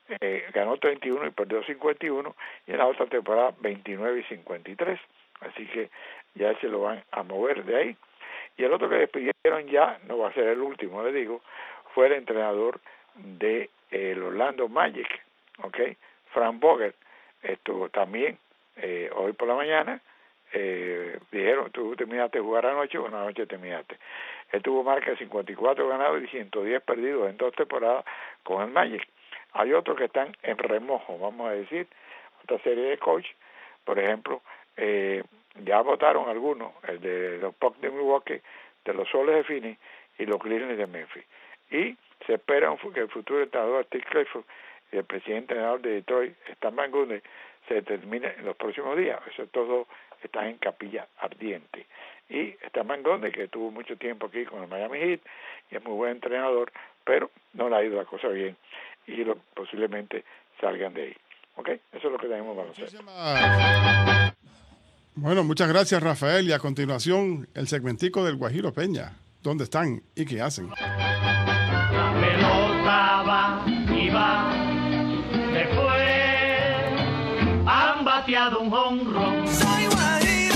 ganó 31 y perdió 51, y en la otra temporada 29 y 53. Así que ya se lo van a mover de ahí. Y el otro que despidieron ya, no va a ser el último, le digo, fue el entrenador de el Orlando Magic, ¿okay? Frank Vogel. Estuvo también hoy por la mañana, dijeron, tú terminaste de jugar anoche, bueno, anoche terminaste. Él tuvo marca de 54 ganados y 110 perdidos en 2 temporadas con el Magic. Hay otros que están en remojo, vamos a decir, otra serie de coach, por ejemplo, ya votaron algunos, el de los Bucks de Milwaukee, de los Soles de Phoenix y los Cleveland de Memphis. Y se espera que el futuro entrenador Steve Clifford y el presidente entrenador de Detroit, Stan Van Gundy, se determine en los próximos días. Eso todos están en capilla ardiente. Y Stan Van Gundy, que tuvo mucho tiempo aquí con el Miami Heat y es muy buen entrenador, pero no le ha ido la cosa bien y posiblemente salgan de ahí. ¿Ok? Eso es lo que tenemos para hacer. Bueno, muchas gracias, Rafael. Y a continuación, el segmentico del Guajiro Peña. ¿Dónde están y qué hacen? La pelota va y va, se fue, han bateado un jonrón. Soy Guajiro.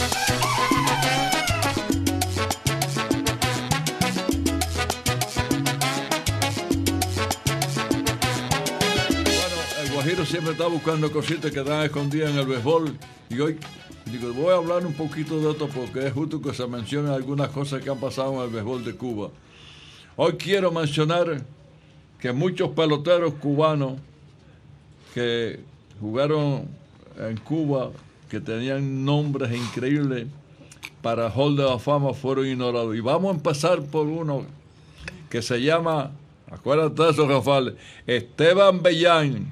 Bueno, el Guajiro siempre está buscando cositas que están escondidas en el béisbol. Y hoy digo, voy a hablar un poquito de esto porque es justo que se mencionen algunas cosas que han pasado en el béisbol de Cuba. Hoy quiero mencionar que muchos peloteros cubanos que jugaron en Cuba, que tenían nombres increíbles para Hall de la Fama, fueron ignorados. Y vamos a empezar por uno que se llama, acuérdate de eso, Rafael, Esteban Bellán,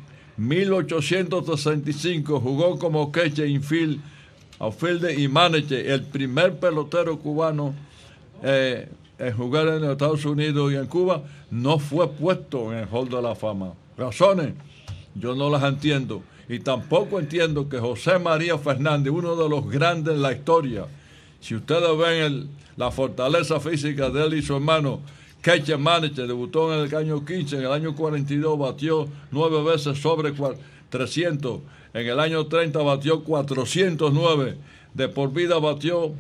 1865, jugó como catcher, infield, outfielder y manager, el primer pelotero cubano en jugar en los Estados Unidos y en Cuba, no fue puesto en el Hall de la Fama. Razones, yo no las entiendo. Y tampoco entiendo que José María Fernández, uno de los grandes en la historia, si ustedes ven la fortaleza física de él y su hermano, catcher manager, debutó en el año 15, en el año 42 batió 9 veces sobre 300, en el año 30 batió 409, de por vida batió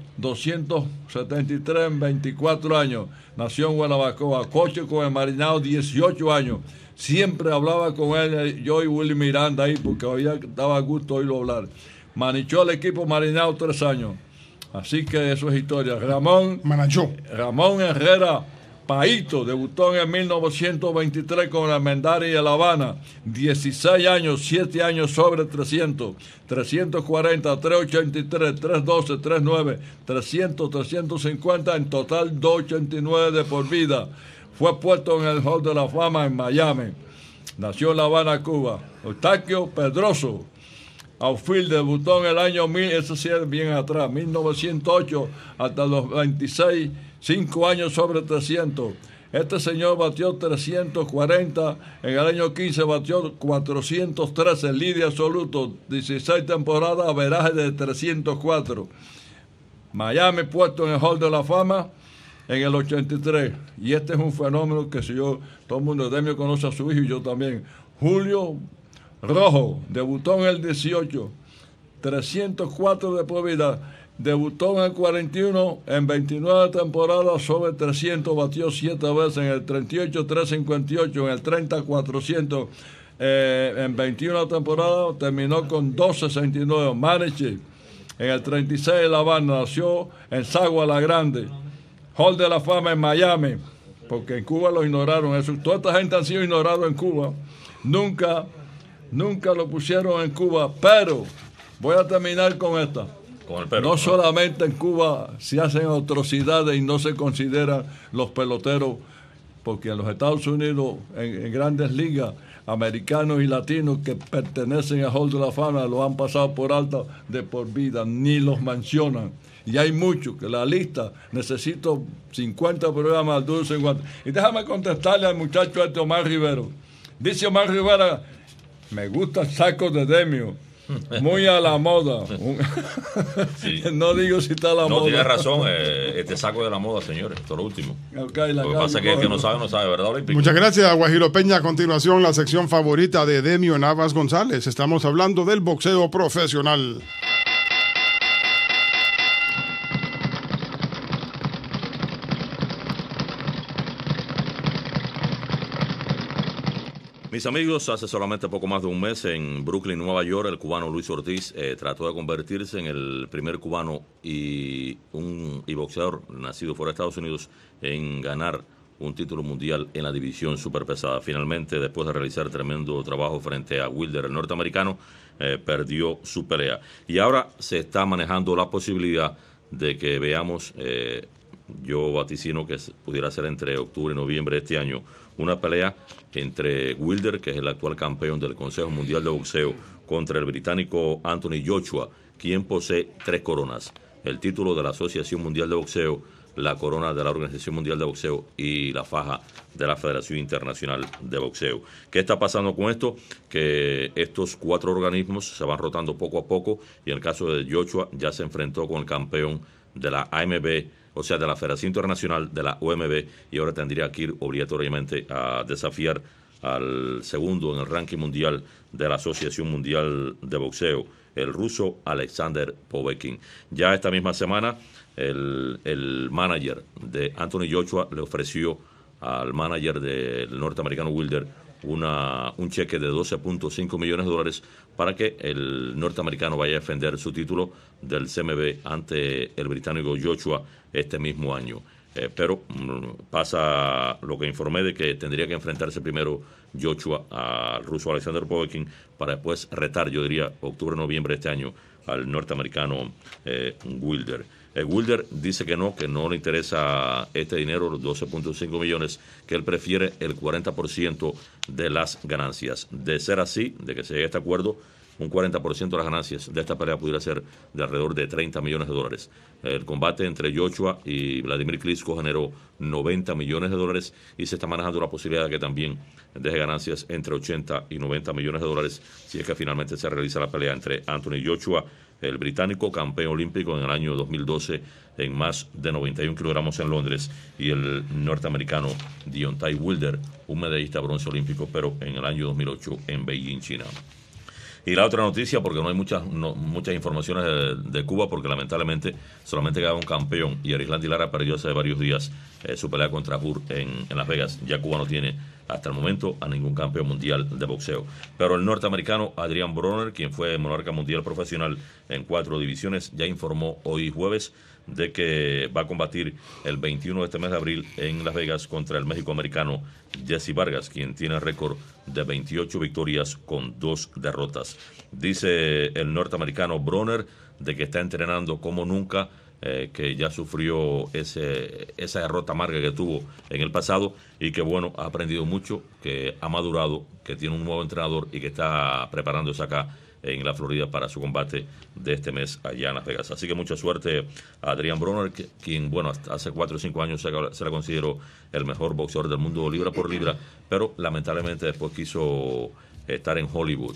273 en 24 años, nació en Guanabacoa, coche con el Marinao 18 años, siempre hablaba con él, yo y Willy Miranda ahí, porque hoy daba gusto oírlo hablar, manejó el equipo Marinao 3 años, así que eso es historia. Ramón Herrera Paito debutó en el 1923 con el Almendares y el Habana, 16 años, 7 años sobre 300, 340, 383, 312, 39, 300, 350, en total 289 de por vida. Fue puesto en el Hall de la Fama en Miami. Nació en La Habana, Cuba. Eustaquio Pedroso, outfield, debutó en el año 1000, eso sí es bien atrás, 1908 hasta los 26, 5 años sobre 300. Este señor batió 340, en el año 15 batió 413, líder absoluto, 16 temporadas, averaje de 304. Miami puesto en el Hall de la Fama en el 83. Y este es un fenómeno que si yo, todo el mundo de mí conoce a su hijo y yo también. Julio Rojo, debutó en el 18, 304 de por vida. Debutó en el 41, en 29 temporadas sobre 300, batió 7 veces, en el 38, 358, en el 30, 400, en 21 temporadas terminó con 269, manager, en el 36 en La Habana, nació en Sagua la Grande, Hall de la Fama en Miami, porque en Cuba lo ignoraron, eso, toda esta gente han sido ignorados en Cuba, nunca lo pusieron en Cuba, pero voy a terminar con esta. No solamente en Cuba se hacen atrocidades y no se consideran los peloteros, porque en los Estados Unidos, en grandes ligas, americanos y latinos que pertenecen al Hall de la Fama lo han pasado por alto de por vida, ni los mencionan. Y hay muchos que la lista, necesito 50 programas al duro 50. Y déjame contestarle al muchacho este Omar Rivero. Dice Omar Rivera, me gusta el saco de Demio. Muy a la moda. Sí. No digo si está a la moda. No, tiene razón. Este saco de la moda, señores. Esto es lo último. Okay, lo que pasa es que el que no sabe, ¿verdad, Olímpico? Muchas gracias, Guajiro Peña. A continuación, la sección favorita de Demio Navas González. Estamos hablando del boxeo profesional. Mis amigos, hace solamente poco más de un mes en Brooklyn, Nueva York, el cubano Luis Ortiz trató de convertirse en el primer cubano y boxeador nacido fuera de Estados Unidos en ganar un título mundial en la división superpesada. Finalmente, después de realizar tremendo trabajo frente a Wilder, el norteamericano, perdió su pelea. Y ahora se está manejando la posibilidad de que veamos, yo vaticino que pudiera ser entre octubre y noviembre de este año, una pelea entre Wilder, que es el actual campeón del Consejo Mundial de Boxeo, contra el británico Anthony Joshua, quien posee 3 coronas: el título de la Asociación Mundial de Boxeo, la corona de la Organización Mundial de Boxeo y la faja de la Federación Internacional de Boxeo. ¿Qué está pasando con esto? Que estos 4 organismos se van rotando poco a poco, y en el caso de Joshua ya se enfrentó con el campeón de la AMB, o sea, de la Federación Internacional de la OMB, y ahora tendría que ir obligatoriamente a desafiar al segundo en el ranking mundial de la Asociación Mundial de Boxeo, el ruso Alexander Povetkin. Ya esta misma semana, el manager de Anthony Joshua le ofreció al manager del norteamericano Wilder un cheque de $12.5 millones para que el norteamericano vaya a defender su título del CMB ante el británico Joshua este mismo año. Pero pasa lo que informé, de que tendría que enfrentarse primero Joshua al ruso Alexander Povetkin para después retar, yo diría, octubre-noviembre de este año al norteamericano Wilder. Wilder dice que no le interesa este dinero, los 12.5 millones, que él prefiere el 40% de las ganancias. De ser así, de que se llegue a este acuerdo, un 40% de las ganancias de esta pelea pudiera ser de alrededor de $30 millones. El combate entre Joshua y Vladimir Klitschko generó $90 millones y se está manejando la posibilidad de que también deje ganancias entre $80 y $90 millones si es que finalmente se realiza la pelea entre Anthony Joshua, el británico campeón olímpico en el año 2012 en más de 91 kilogramos en Londres, y el norteamericano Deontay Wilder, un medallista bronce olímpico, pero en el año 2008 en Beijing, China. Y la otra noticia, porque no hay muchas informaciones de Cuba, porque lamentablemente solamente queda un campeón, y Erislandy Lara perdió hace varios días su pelea contra Burr en Las Vegas. Ya Cuba no tiene hasta el momento a ningún campeón mundial de boxeo. Pero el norteamericano Adrian Broner, quien fue monarca mundial profesional en 4 divisiones, ya informó hoy jueves de que va a combatir el 21 de este mes de abril en Las Vegas contra el méxico-americano Jesse Vargas, quien tiene récord de 28 victorias con 2 derrotas. Dice el norteamericano Broner de que está entrenando como nunca, que ya sufrió esa derrota amarga que tuvo en el pasado, y que bueno, ha aprendido mucho, que ha madurado, que tiene un nuevo entrenador y que está preparándose acá en la Florida para su combate de este mes allá en Las Vegas. Así que mucha suerte a Adrian Broner, quien, bueno, hace 4 o 5 años se le consideró el mejor boxeador del mundo libra por libra, pero lamentablemente después quiso estar en Hollywood,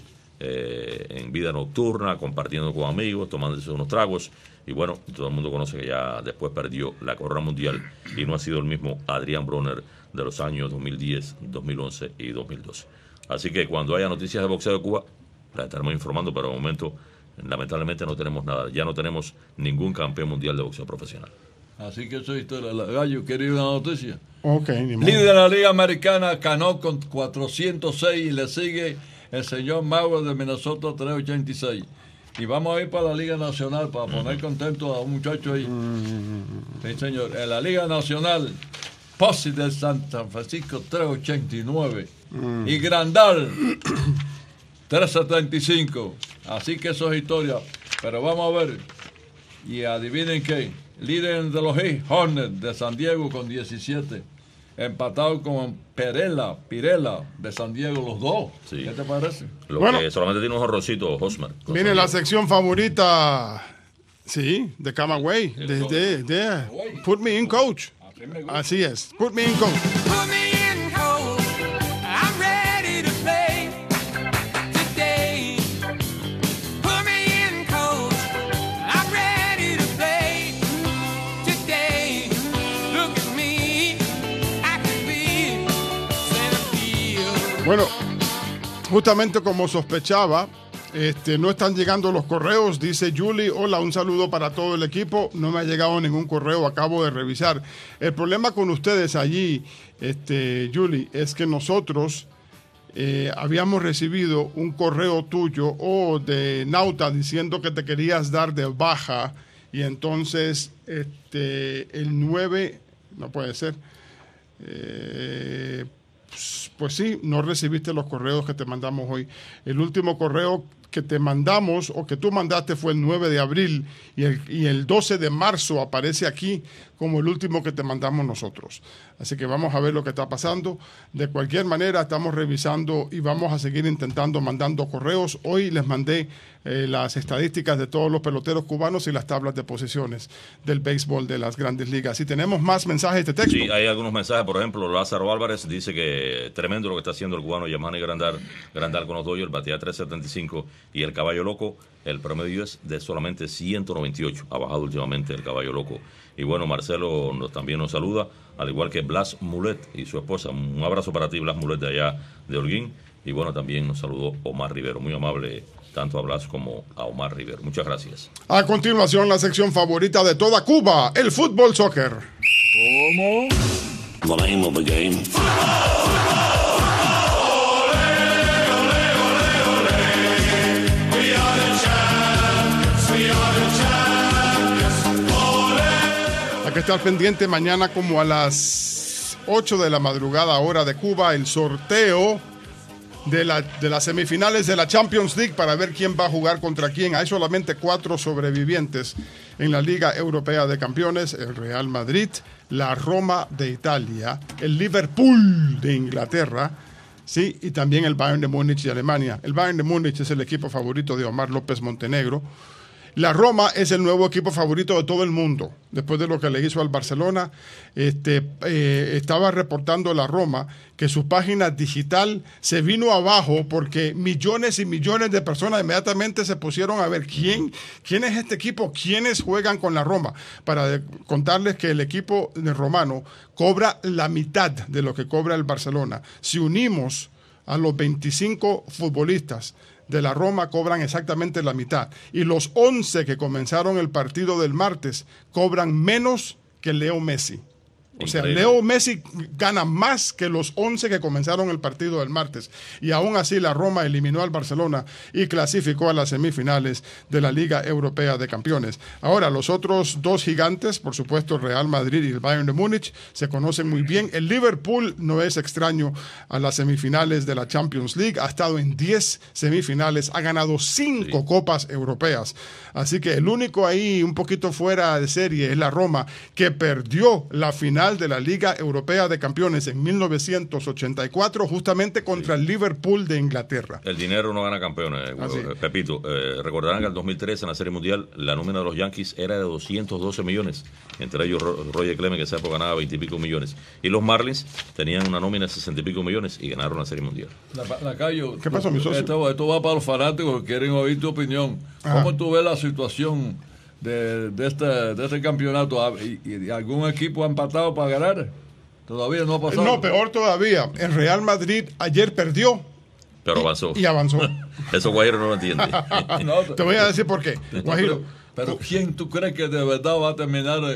en vida nocturna, compartiendo con amigos, tomándose unos tragos, y bueno, todo el mundo conoce que ya después perdió la corona mundial y no ha sido el mismo Adrian Broner de los años 2010, 2011 y 2012. Así que cuando haya noticias de boxeo de Cuba, la estaremos informando, pero de momento lamentablemente no tenemos nada. Ya no tenemos ningún campeón mundial de boxeo profesional. Así que eso es historia. Gallo, ¿quería una noticia? Ok, ni modo. Líder de la Liga Americana, Cano con 406, y le sigue el señor Mauro de Minnesota, 386. Y vamos a ir para la Liga Nacional para poner contento a un muchacho ahí. Sí, señor. En la Liga Nacional, Posse de San Francisco, 389. Y Grandal, 375. Así que eso es historia. Pero vamos a ver. Y adivinen qué. Líder de los Hornets de San Diego con 17. Empatado con Pirela de San Diego, los dos. Sí. ¿Qué te parece? Bueno, que solamente tiene un horrorcito, Hosmer. Viene la sección favorita, sí, de Camagüey. De Put Me In, Coach. Así es. Put Me In, Coach. Put me in, coach. I'm ready to play today. Put Bueno, justamente como sospechaba, no están llegando los correos, dice Julie. Hola, un saludo para todo el equipo. No me ha llegado ningún correo, acabo de revisar. El problema con ustedes allí, Julie, es que nosotros habíamos recibido un correo tuyo o de Nauta diciendo que te querías dar de baja, y entonces el 9, no puede ser. Pues sí, no recibiste los correos que te mandamos hoy. El último correo que te mandamos o que tú mandaste fue el 9 de abril y el 12 de marzo aparece aquí como el último que te mandamos nosotros. Así que vamos a ver lo que está pasando. De cualquier manera, estamos revisando y vamos a seguir mandando correos. Hoy les mandé las estadísticas de todos los peloteros cubanos y las tablas de posiciones del béisbol de las Grandes Ligas. Y tenemos más mensajes de texto. Sí, hay algunos mensajes. Por ejemplo, Lázaro Álvarez dice que tremendo lo que está haciendo el cubano Yamani Grandal con los Dodgers, batía 3.75, y el caballo loco, el promedio es de solamente 198. Ha bajado últimamente el caballo loco. Y bueno, Marcelo también nos saluda, al igual que Blas Mulet y su esposa. Un abrazo para ti, Blas Mulet, de allá de Holguín. Y bueno, también nos saludó Omar Rivero. Muy amable tanto a Blas como a Omar Rivero. Muchas gracias. A continuación, la sección favorita de toda Cuba, el fútbol soccer. ¿Cómo? The name of the game. Hay que estar pendiente mañana como a las 8 de la madrugada, hora de Cuba, el sorteo de las semifinales de la Champions League para ver quién va a jugar contra quién. Hay solamente 4 sobrevivientes en la Liga Europea de Campeones: el Real Madrid, la Roma de Italia, el Liverpool de Inglaterra, sí, y también el Bayern de Múnich de Alemania. El Bayern de Múnich es el equipo favorito de Omar López Montenegro. La Roma es el nuevo equipo favorito de todo el mundo, después de lo que le hizo al Barcelona. Estaba reportando la Roma que su página digital se vino abajo porque millones y millones de personas inmediatamente se pusieron a ver quién es este equipo, quiénes juegan con la Roma, para contarles que el equipo romano cobra la mitad de lo que cobra el Barcelona. Si unimos a los 25 futbolistas de la Roma, cobran exactamente la mitad, y los 11 que comenzaron el partido del martes cobran menos que Leo Messi. O sea, Leo Messi gana más que los 11 que comenzaron el partido del martes. Y aún así la Roma eliminó al Barcelona y clasificó a las semifinales de la Liga Europea de Campeones. Ahora, los otros 2 gigantes, por supuesto, el Real Madrid y el Bayern de Múnich, se conocen muy bien. El Liverpool no es extraño a las semifinales de la Champions League. Ha estado en 10 semifinales, ha ganado 5 copas europeas. Así que el único ahí un poquito fuera de serie es la Roma, que perdió la final de la Liga Europea de Campeones en 1984 justamente contra el Liverpool de Inglaterra. El dinero no gana campeones, Pepito. Recordarán que en el 2003 en la Serie Mundial la nómina de los Yankees era de 212 millones, entre ellos Roger Clemens, que en esa época ganaba 20 y pico millones, y los Marlins tenían una nómina de 60 y pico millones y ganaron la Serie Mundial. Cayo, ¿qué pasó, mi socio? Esto va para los fanáticos que quieren oír tu opinión. ¿Cómo tú ves la situación de este campeonato? ¿Y algún equipo ha empatado para ganar? Todavía no ha pasado. No, peor todavía. El Real Madrid ayer perdió. Pero avanzó. Y avanzó. Eso Guajiro no lo entiende. Te voy a decir por qué. Guajiro. Pero ¿quién tú crees que de verdad va a terminar todo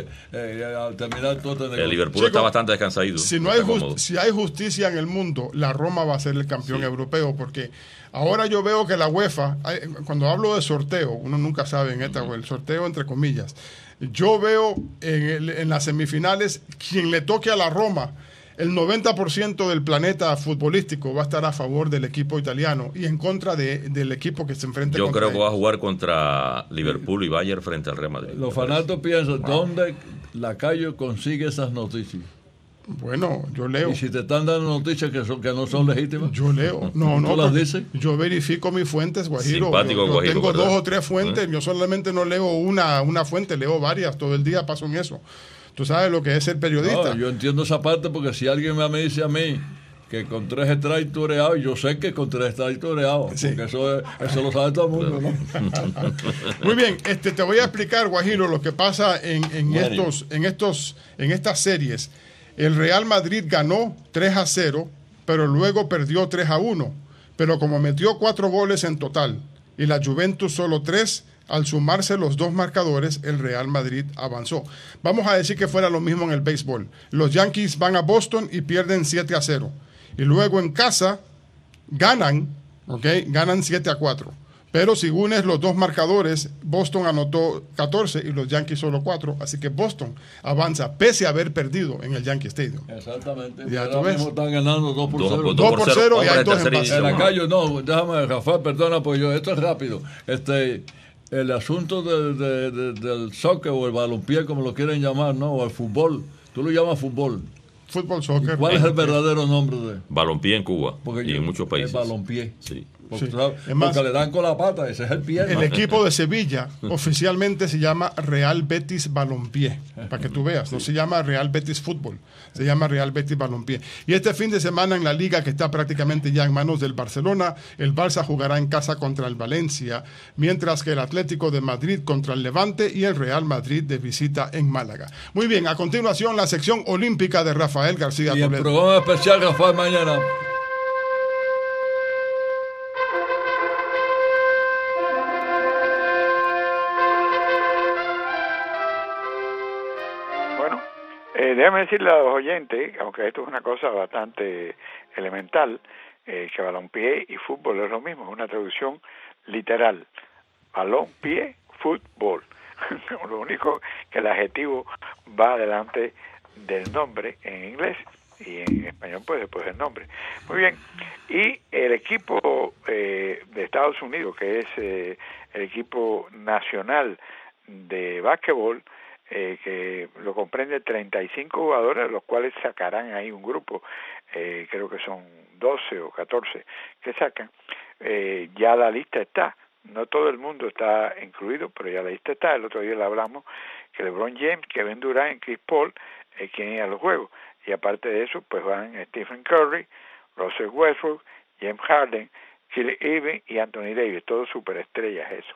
este negocio? El Liverpool está bastante descansadito. Si hay justicia en el mundo, la Roma va a ser el campeón europeo, porque ahora yo veo que la UEFA, cuando hablo de sorteo, uno nunca sabe en el sorteo entre comillas, yo veo en las semifinales, quien le toque a la Roma, el 90% del planeta futbolístico va a estar a favor del equipo italiano y en contra del equipo que se enfrenta. Yo creo que va a jugar contra Liverpool y Bayern frente al Real Madrid. Los fanáticos piensan, ¿dónde Lacayo consigue esas noticias? Bueno, yo leo. Y si te están dando noticias que no son legítimas, yo leo. No, ¿tú las dices? Yo verifico mis fuentes, Guajiro. Simpático, yo Guajiro, tengo ¿verdad? 2 o 3 fuentes. Yo solamente no leo una fuente, leo varias. Todo el día paso en eso. Tú sabes lo que es ser periodista. No, yo entiendo esa parte, porque si alguien me dice a mí que con 3 strikes toreado, yo sé que con 3 strikes toreado, sí, porque eso lo sabe todo el mundo, ¿no? Muy bien, te voy a explicar, Guajiro, lo que pasa en estas series. El Real Madrid ganó 3-0 pero luego perdió 3-1. Pero como metió 4 goles en total y la Juventus solo 3, al sumarse los 2 marcadores, el Real Madrid avanzó. Vamos a decir que fuera lo mismo en el béisbol. Los Yankees van a Boston y pierden 7-0. Y luego en casa ganan, ganan 7-4. Pero si unes los 2 marcadores, Boston anotó 14 y los Yankees solo 4. Así que Boston avanza, pese a haber perdido en el Yankee Stadium. Exactamente. Ya ahora mismo están ganando 2-0. 2-0 y hay 2 empates. En la calle, no, déjame, Rafael, perdona, pues esto es rápido. El asunto del soccer o el balompié, como lo quieren llamar, ¿no? O el fútbol. Tú lo llamas fútbol. Fútbol, soccer. ¿Cuál es el verdadero nombre de? Balompié en Cuba y en muchos países. El balompié. Sí. Porque le dan con la pata, ese es el pie. El equipo de Sevilla oficialmente se llama Real Betis Balompié, para que tú veas, no se llama Real Betis Fútbol, se llama Real Betis Balompié. Y este fin de semana en la liga, que está prácticamente ya en manos del Barcelona, el Barça jugará en casa contra el Valencia, mientras que el Atlético de Madrid contra el Levante y el Real Madrid de visita en Málaga. Muy bien, a continuación la sección olímpica de Rafael García y Toledo. El programa especial, Rafael, mañana. Déjame decirle a los oyentes, aunque esto es una cosa bastante elemental, que balompié y fútbol es lo mismo, es una traducción literal. Balompié, fútbol. Lo único que el adjetivo va delante del nombre en inglés y en español pues después del nombre. Muy bien. Y el equipo de Estados Unidos, que es el equipo nacional de básquetbol, que lo comprende 35 jugadores, de los cuales sacarán ahí un grupo, creo que son 12 o 14 que sacan. Ya la lista está, no todo el mundo está incluido, pero ya la lista está. El otro día le hablamos que LeBron James, Kevin Durant y Chris Paul quieren ir a los juegos, y aparte de eso pues van Stephen Curry, Russell Westbrook, James Harden, Kyrie Irving y Anthony Davis, todos superestrellas eso.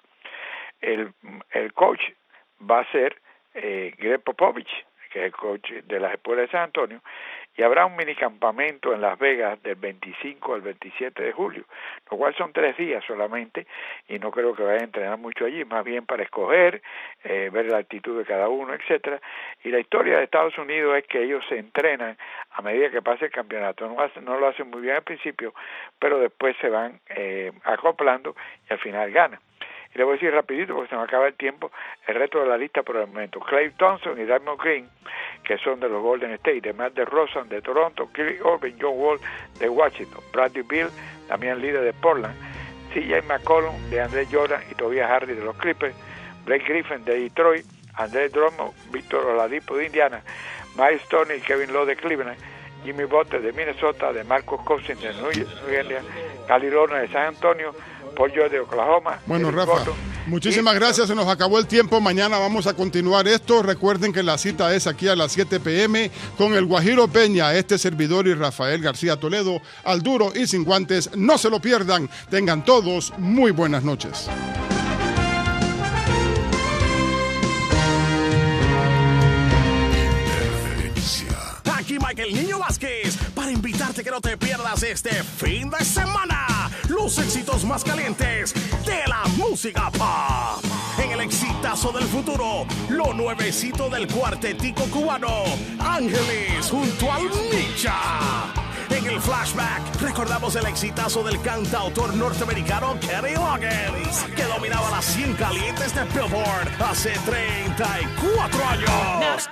El coach va a ser Greg Popovich, que es el coach de las escuelas de San Antonio, y habrá un minicampamento en Las Vegas del 25 al 27 de julio, lo cual son 3 días solamente, y no creo que vayan a entrenar mucho allí, más bien para escoger, ver la actitud de cada uno, etcétera. Y la historia de Estados Unidos es que ellos se entrenan a medida que pasa el campeonato. No lo hacen muy bien al principio, pero después se van acoplando y al final ganan. Y le voy a decir rapidito, porque se me acaba el tiempo, el resto de la lista por el momento. Klay Thompson y Draymond Green, que son de los Golden State, además de DeRozan de Toronto, Kyrie Irving, John Wall de Washington, Bradley Beal, también líder de Portland, CJ McCollum de Andre Jordan y Tobias Harris de los Clippers, Blake Griffin de Detroit, Andre Drummond, Víctor Oladipo de Indiana, Miles Turner y Kevin Love de Cleveland, Jimmy Butler de Minnesota, de Marcus Cousins de New Orleans, Cali Lorna de San Antonio, Paul George de Oklahoma. Bueno, Rafa, muchísimas gracias, se nos acabó el tiempo. Mañana vamos a continuar esto. Recuerden que la cita es aquí a las 7 p.m. con el Guajiro Peña, este servidor y Rafael García Toledo, al duro y sin guantes. No se lo pierdan. Tengan todos muy buenas noches. Aquí Michael Niño Vázquez para invitarte que no te pierdas este fin de semana los éxitos más calientes de la música pop. En el exitazo del futuro, lo nuevecito del cuartetico cubano Ángeles junto al Micha. En el flashback recordamos el exitazo del cantautor norteamericano Kenny Loggins, que dominaba las 100 calientes de Billboard hace 34 años.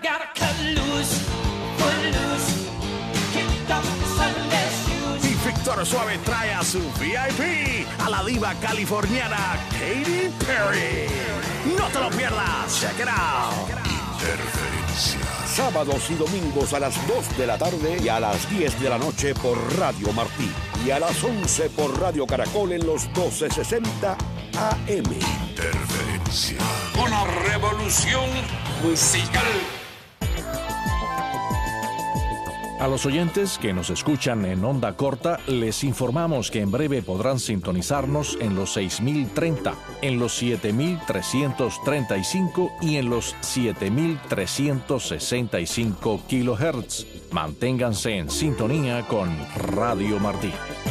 Y Víctor Suave trae a su VIP a la diva californiana Katy Perry. No te lo pierdas. Check it out. Interferencia. Sábados y domingos a las 2 de la tarde y a las 10 de la noche por Radio Martí. Y a las 11 por Radio Caracol en los 1260 AM. Interferencia. Una revolución musical. A los oyentes que nos escuchan en onda corta, les informamos que en breve podrán sintonizarnos en los 6030, en los 7335 y en los 7365 kHz. Manténganse en sintonía con Radio Martí.